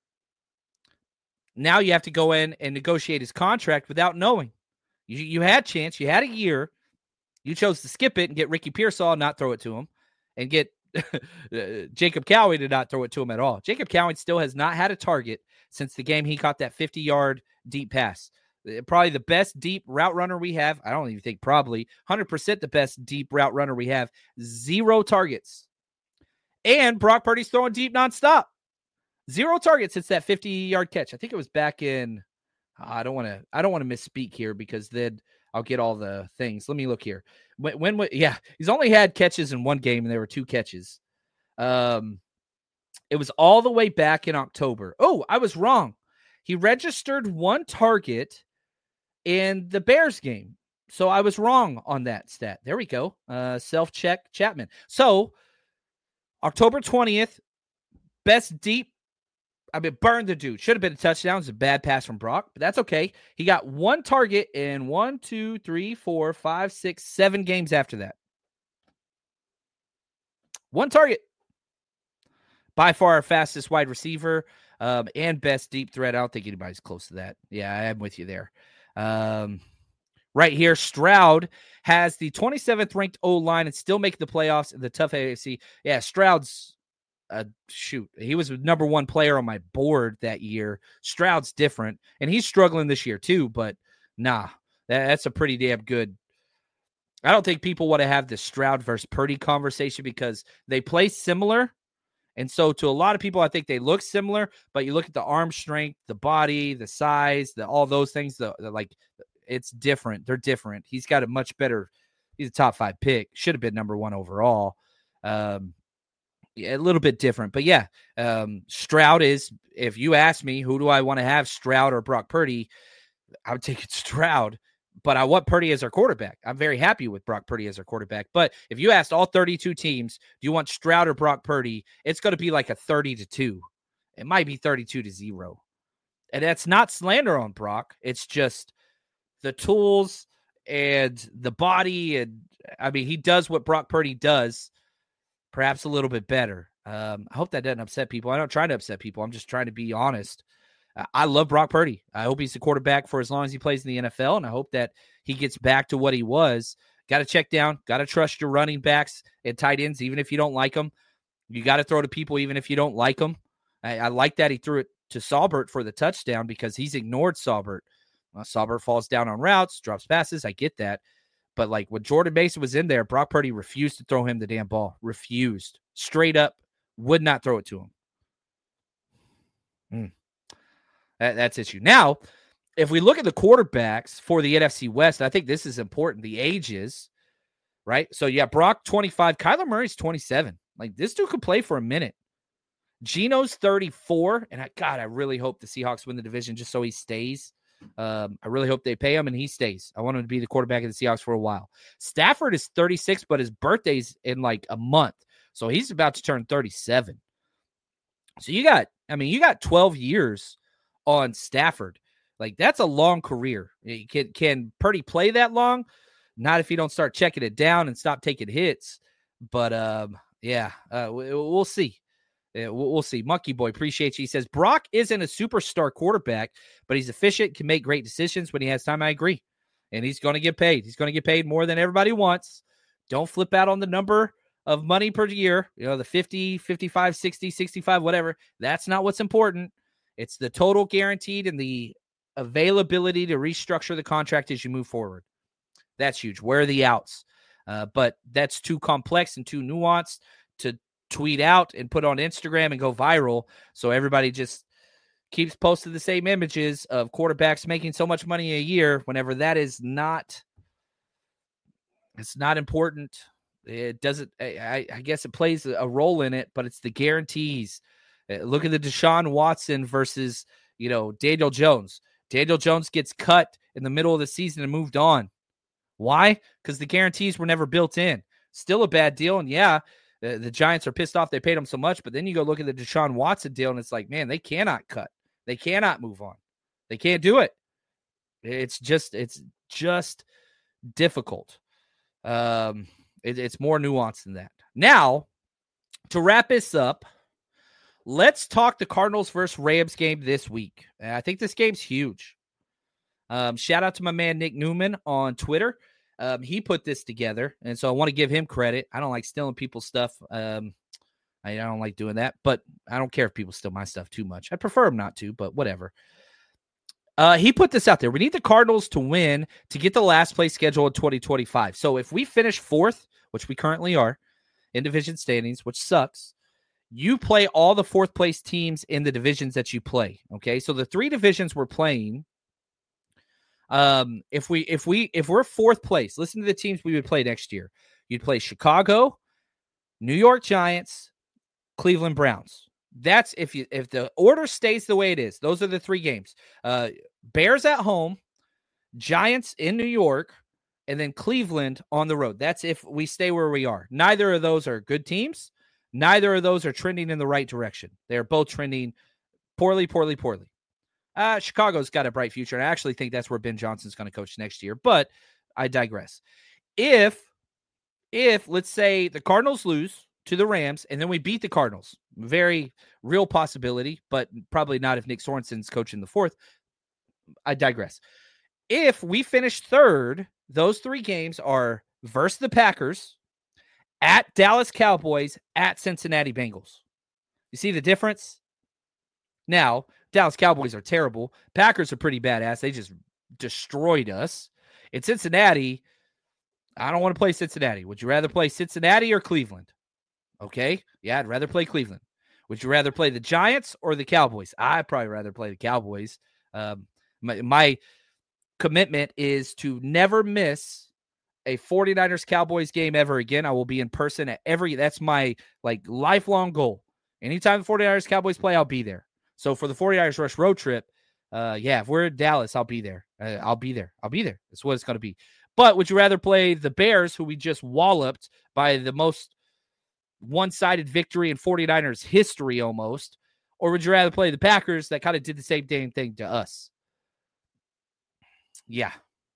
Now you have to go in and negotiate his contract without knowing. You, you had a chance. You had a year. You chose to skip it and get Ricky Pearsall and not throw it to him and get Jacob Cowie to not throw it to him at all. Jacob Cowie still has not had a target since the game he caught that fifty-yard deep pass. Probably the best deep route runner we have. I don't even think probably. one hundred percent the best deep route runner we have. Zero targets. And Brock Purdy's throwing deep nonstop. Zero targets since that fifty-yard catch. I think it was back in I don't want to I don't want to misspeak here because then I'll get all the things. Let me look here. When, when yeah, he's only had catches in one game and there were two catches. Um it was all the way back in October. Oh, I was wrong. He registered one target in the Bears game. So I was wrong on that stat. There we go. Uh, self-check Chapman. So October twentieth, best deep. I mean, burned the dude. Should have been a touchdown. It's a bad pass from Brock, but that's okay. He got one target in one, two, three, four, five, six, seven games after that. One target. By far our fastest wide receiver um, and best deep threat. I don't think anybody's close to that. Yeah, I am with you there. Um, right here, Stroud has the twenty-seventh ranked O-line and still making the playoffs in the tough A F C. Yeah, Stroud's uh, shoot. He was number one player on my board that year. Stroud's different, and he's struggling this year too, but nah, that, that's a pretty damn good. I don't think people want to have this Stroud versus Purdy conversation because they play similar. And so to a lot of people, I think they look similar, but you look at the arm strength, the body, the size, the all those things, the, the like it's different. They're different. He's got a much better, he's a top five pick, should have been number one overall. Um, yeah, a little bit different, but yeah, um, Stroud is, if you ask me, who do I want to have, Stroud or Brock Purdy? I would take it Stroud. But I want Purdy as our quarterback. I'm very happy with Brock Purdy as our quarterback. But if you asked all thirty-two teams, do you want Stroud or Brock Purdy? It's going to be like a thirty to two. It might be thirty-two to zero. And that's not slander on Brock. It's just the tools and the body. And I mean, he does what Brock Purdy does, perhaps a little bit better. Um, I hope that doesn't upset people. I'm not trying to upset people. I'm just trying to be honest. I love Brock Purdy. I hope he's the quarterback for as long as he plays in the N F L, and I hope that he gets back to what he was. Got to check down. Got to trust your running backs and tight ends, even if you don't like them. You got to throw to people, even if you don't like them. I, I like that he threw it to Saubert for the touchdown because he's ignored Saubert. Well, Saubert falls down on routes, drops passes. I get that. But like when Jordan Mason was in there, Brock Purdy refused to throw him the damn ball. Refused. Straight up. Would not throw it to him. Hmm. That, that's issue. Now, if we look at the quarterbacks for the N F C West, I think this is important. The ages, right? So, yeah, Brock, twenty-five. Kyler Murray's twenty-seven. Like, this dude could play for a minute. Geno's thirty-four. And, I, God, I really hope the Seahawks win the division just so he stays. Um, I really hope they pay him and he stays. I want him to be the quarterback of the Seahawks for a while. Stafford is thirty-six, but his birthday's in, like, a month. So, he's about to turn thirty-seven. So, you got, I mean, you got twelve years on Stafford. Like, that's a long career. Can, can Purdy play that long? Not if you don't start checking it down and stop taking hits. But, um, yeah, uh, we, we'll see. Yeah, we'll, we'll see. Monkey Boy, appreciate you. He says, Brock isn't a superstar quarterback, but he's efficient, can make great decisions when he has time. I agree. And he's going to get paid. He's going to get paid more than everybody wants. Don't flip out on the number of money per year. You know, the fifty, fifty-five, sixty, sixty-five, whatever. That's not what's important. It's the total guaranteed and the availability to restructure the contract as you move forward. That's huge. Where are the outs? Uh, but that's too complex and too nuanced to tweet out and put on Instagram and go viral. So everybody just keeps posting the same images of quarterbacks making so much money a year whenever that is not, it's not important. It doesn't, I, I guess it plays a role in it, but it's the guarantees Uh, look at the Deshaun Watson versus, you know, Daniel Jones. Daniel Jones gets cut in the middle of the season and moved on. Why? Because the guarantees were never built in. Still a bad deal. And yeah, the, the Giants are pissed off they paid him so much. But then you go look at the Deshaun Watson deal, and it's like, man, they cannot cut. They cannot move on. They can't do it. It's just, it's just difficult. Um, it, it's more nuanced than that. Now, to wrap this up, let's talk the Cardinals versus Rams game this week. I think this game's huge. Um, shout out to my man Nick Newman on Twitter. Um, he put this together, and so I want to give him credit. I don't like stealing people's stuff. Um, I, I don't like doing that, but I don't care if people steal my stuff too much. I prefer them not to, but whatever. Uh, he put this out there. We need the Cardinals to win to get the last place schedule in twenty twenty-five. So if we finish fourth, which we currently are, in division standings, which sucks, you play all the fourth place teams in the divisions that you play. Okay, so the three divisions we're playing. Um, if we if we if we're fourth place, listen to the teams we would play next year. You'd play Chicago, New York Giants, Cleveland Browns. That's if you if the order stays the way it is. Those are the three games. Uh, Bears at home, Giants in New York, and then Cleveland on the road. That's if we stay where we are. Neither of those are good teams. Neither of those are trending in the right direction. They're both trending poorly, poorly, poorly. Uh, Chicago's got a bright future, and I actually think that's where Ben Johnson's going to coach next year, but I digress. If, if let's say the Cardinals lose to the Rams, and then we beat the Cardinals, very real possibility, but probably not if Nick Sorensen's coaching the fourth. I digress. If we finish third, those three games are versus the Packers, at Dallas Cowboys, at Cincinnati Bengals. You see the difference? Now, Dallas Cowboys are terrible. Packers are pretty badass. They just destroyed us. In Cincinnati, I don't want to play Cincinnati. Would you rather play Cincinnati or Cleveland? Okay. Yeah, I'd rather play Cleveland. Would you rather play the Giants or the Cowboys? I'd probably rather play the Cowboys. Um, my, my commitment is to never miss a 49ers Cowboys game ever again. I will be in person at every, that's my like lifelong goal. Anytime the 49ers Cowboys play, I'll be there. So for the 49ers Rush road trip, uh, yeah, if we're in Dallas, I'll be there. Uh, I'll be there. I'll be there. That's what it's going to be. But would you rather play the Bears, who we just walloped by the most one-sided victory in 49ers history almost, or would you rather play the Packers that kind of did the same damn thing to us? Yeah.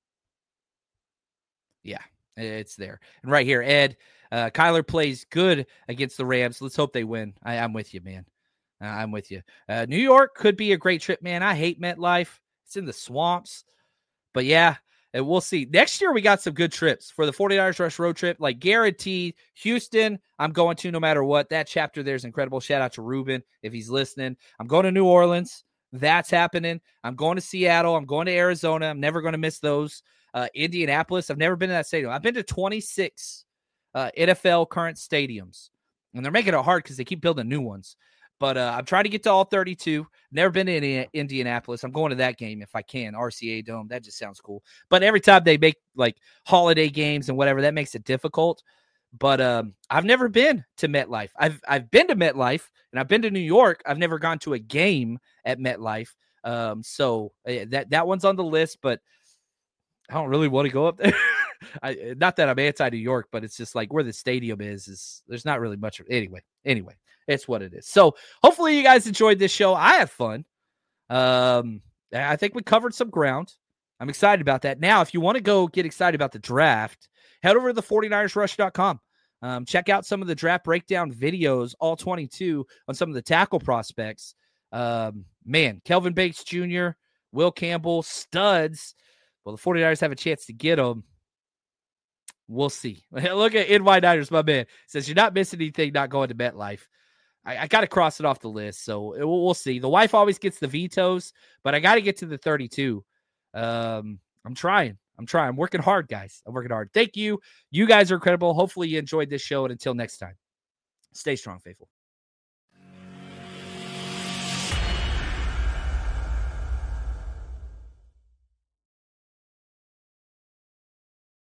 Yeah, it's there. And right here, Ed, uh, Kyler plays good against the Rams. Let's hope they win. I, I'm with you, man. Uh, I'm with you. Uh, New York could be a great trip, man. I hate MetLife. It's in the swamps. But yeah, and we'll see. Next year, we got some good trips for the 49ers Rush road trip. Like guaranteed, Houston, I'm going to no matter what. That chapter there is incredible. Shout out to Ruben if he's listening. I'm going to New Orleans. That's happening. I'm going to Seattle. I'm going to Arizona. I'm never going to miss those. Uh, Indianapolis, I've never been to that stadium. I've been to twenty-six uh, N F L current stadiums. And they're making it hard because they keep building new ones. But uh, I'm trying to get to all thirty-two. Never been to Indiana, Indianapolis. I'm going to that game if I can. R C A Dome. That just sounds cool. But every time they make like holiday games and whatever, that makes it difficult. But um, I've never been to MetLife. I've I've been to MetLife and I've been to New York. I've never gone to a game at MetLife. Um, so uh, that that one's on the list. But I don't really want to go up there. I, not that I'm anti-New York, but it's just like where the stadium is. Is there's not really much. Of, anyway, anyway. It's what it is. So hopefully you guys enjoyed this show. I had fun. Um, I think we covered some ground. I'm excited about that. Now, if you want to go get excited about the draft, head over to the 49ers rush dot com. Um, check out some of the draft breakdown videos, all twenty-two, on some of the tackle prospects. Um, man, Kelvin Banks Junior, Will Campbell, studs. Well, the 49ers have a chance to get them. We'll see. Look at N Y Niners, my man. Says you're not missing anything not going to MetLife. I, I got to cross it off the list, so it, we'll, we'll see. The wife always gets the vetoes, but I got to get to the thirty-two. Um, I'm trying. I'm trying. I'm working hard, guys. I'm working hard. Thank you. You guys are incredible. Hopefully you enjoyed this show, and until next time, stay strong, faithful.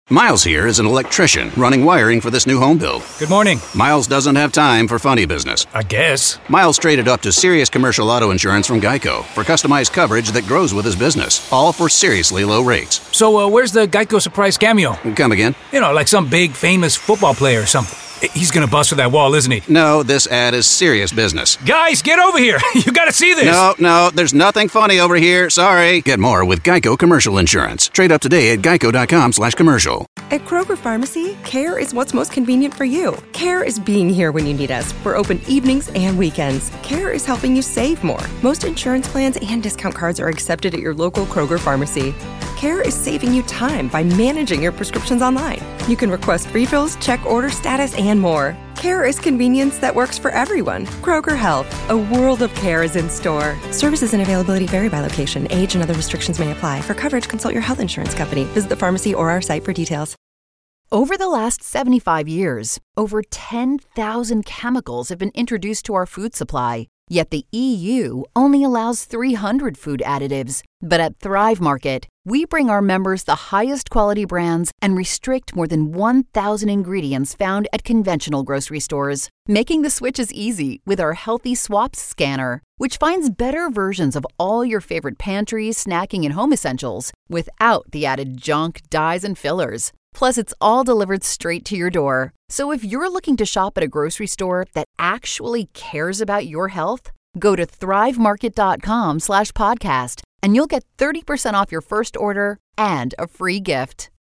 Miles here is an electrician running wiring for this new home build. Good morning. Miles doesn't have time for funny business. I guess. Miles traded up to Sirius Commercial Auto Insurance from Geico for customized coverage that grows with his business, all for seriously low rates. So, uh, where's the Geico surprise cameo? Come again? You know, like some big famous football player or something. He's gonna bust through that wall, isn't he? No, this ad is serious business. Guys, get over here. You gotta see this. No, no, there's nothing funny over here. Sorry. Get more with Geico Commercial Insurance. Trade up today at geico.com slash commercial. At Kroger Pharmacy, care is what's most convenient for you. Care is being here when you need us. We're open evenings and weekends. Care is helping you save more. Most insurance plans and discount cards are accepted at your local Kroger Pharmacy. Care is saving you time by managing your prescriptions online. You can request refills, check order status, and more. Care is convenience that works for everyone. Kroger Health, a world of care is in store. Services and availability vary by location. Age and other restrictions may apply. For coverage, consult your health insurance company. Visit the pharmacy or our site for details. Over the last seventy-five years, over ten thousand chemicals have been introduced to our food supply. Yet the E U only allows three hundred food additives. But at Thrive Market, we bring our members the highest quality brands and restrict more than one thousand ingredients found at conventional grocery stores, making the switch as easy with our Healthy Swaps scanner, which finds better versions of all your favorite pantry, snacking, and home essentials without the added junk, dyes, and fillers. Plus, it's all delivered straight to your door. So if you're looking to shop at a grocery store that actually cares about your health, go to thrivemarket.com slash podcast and you'll get thirty percent off your first order and a free gift.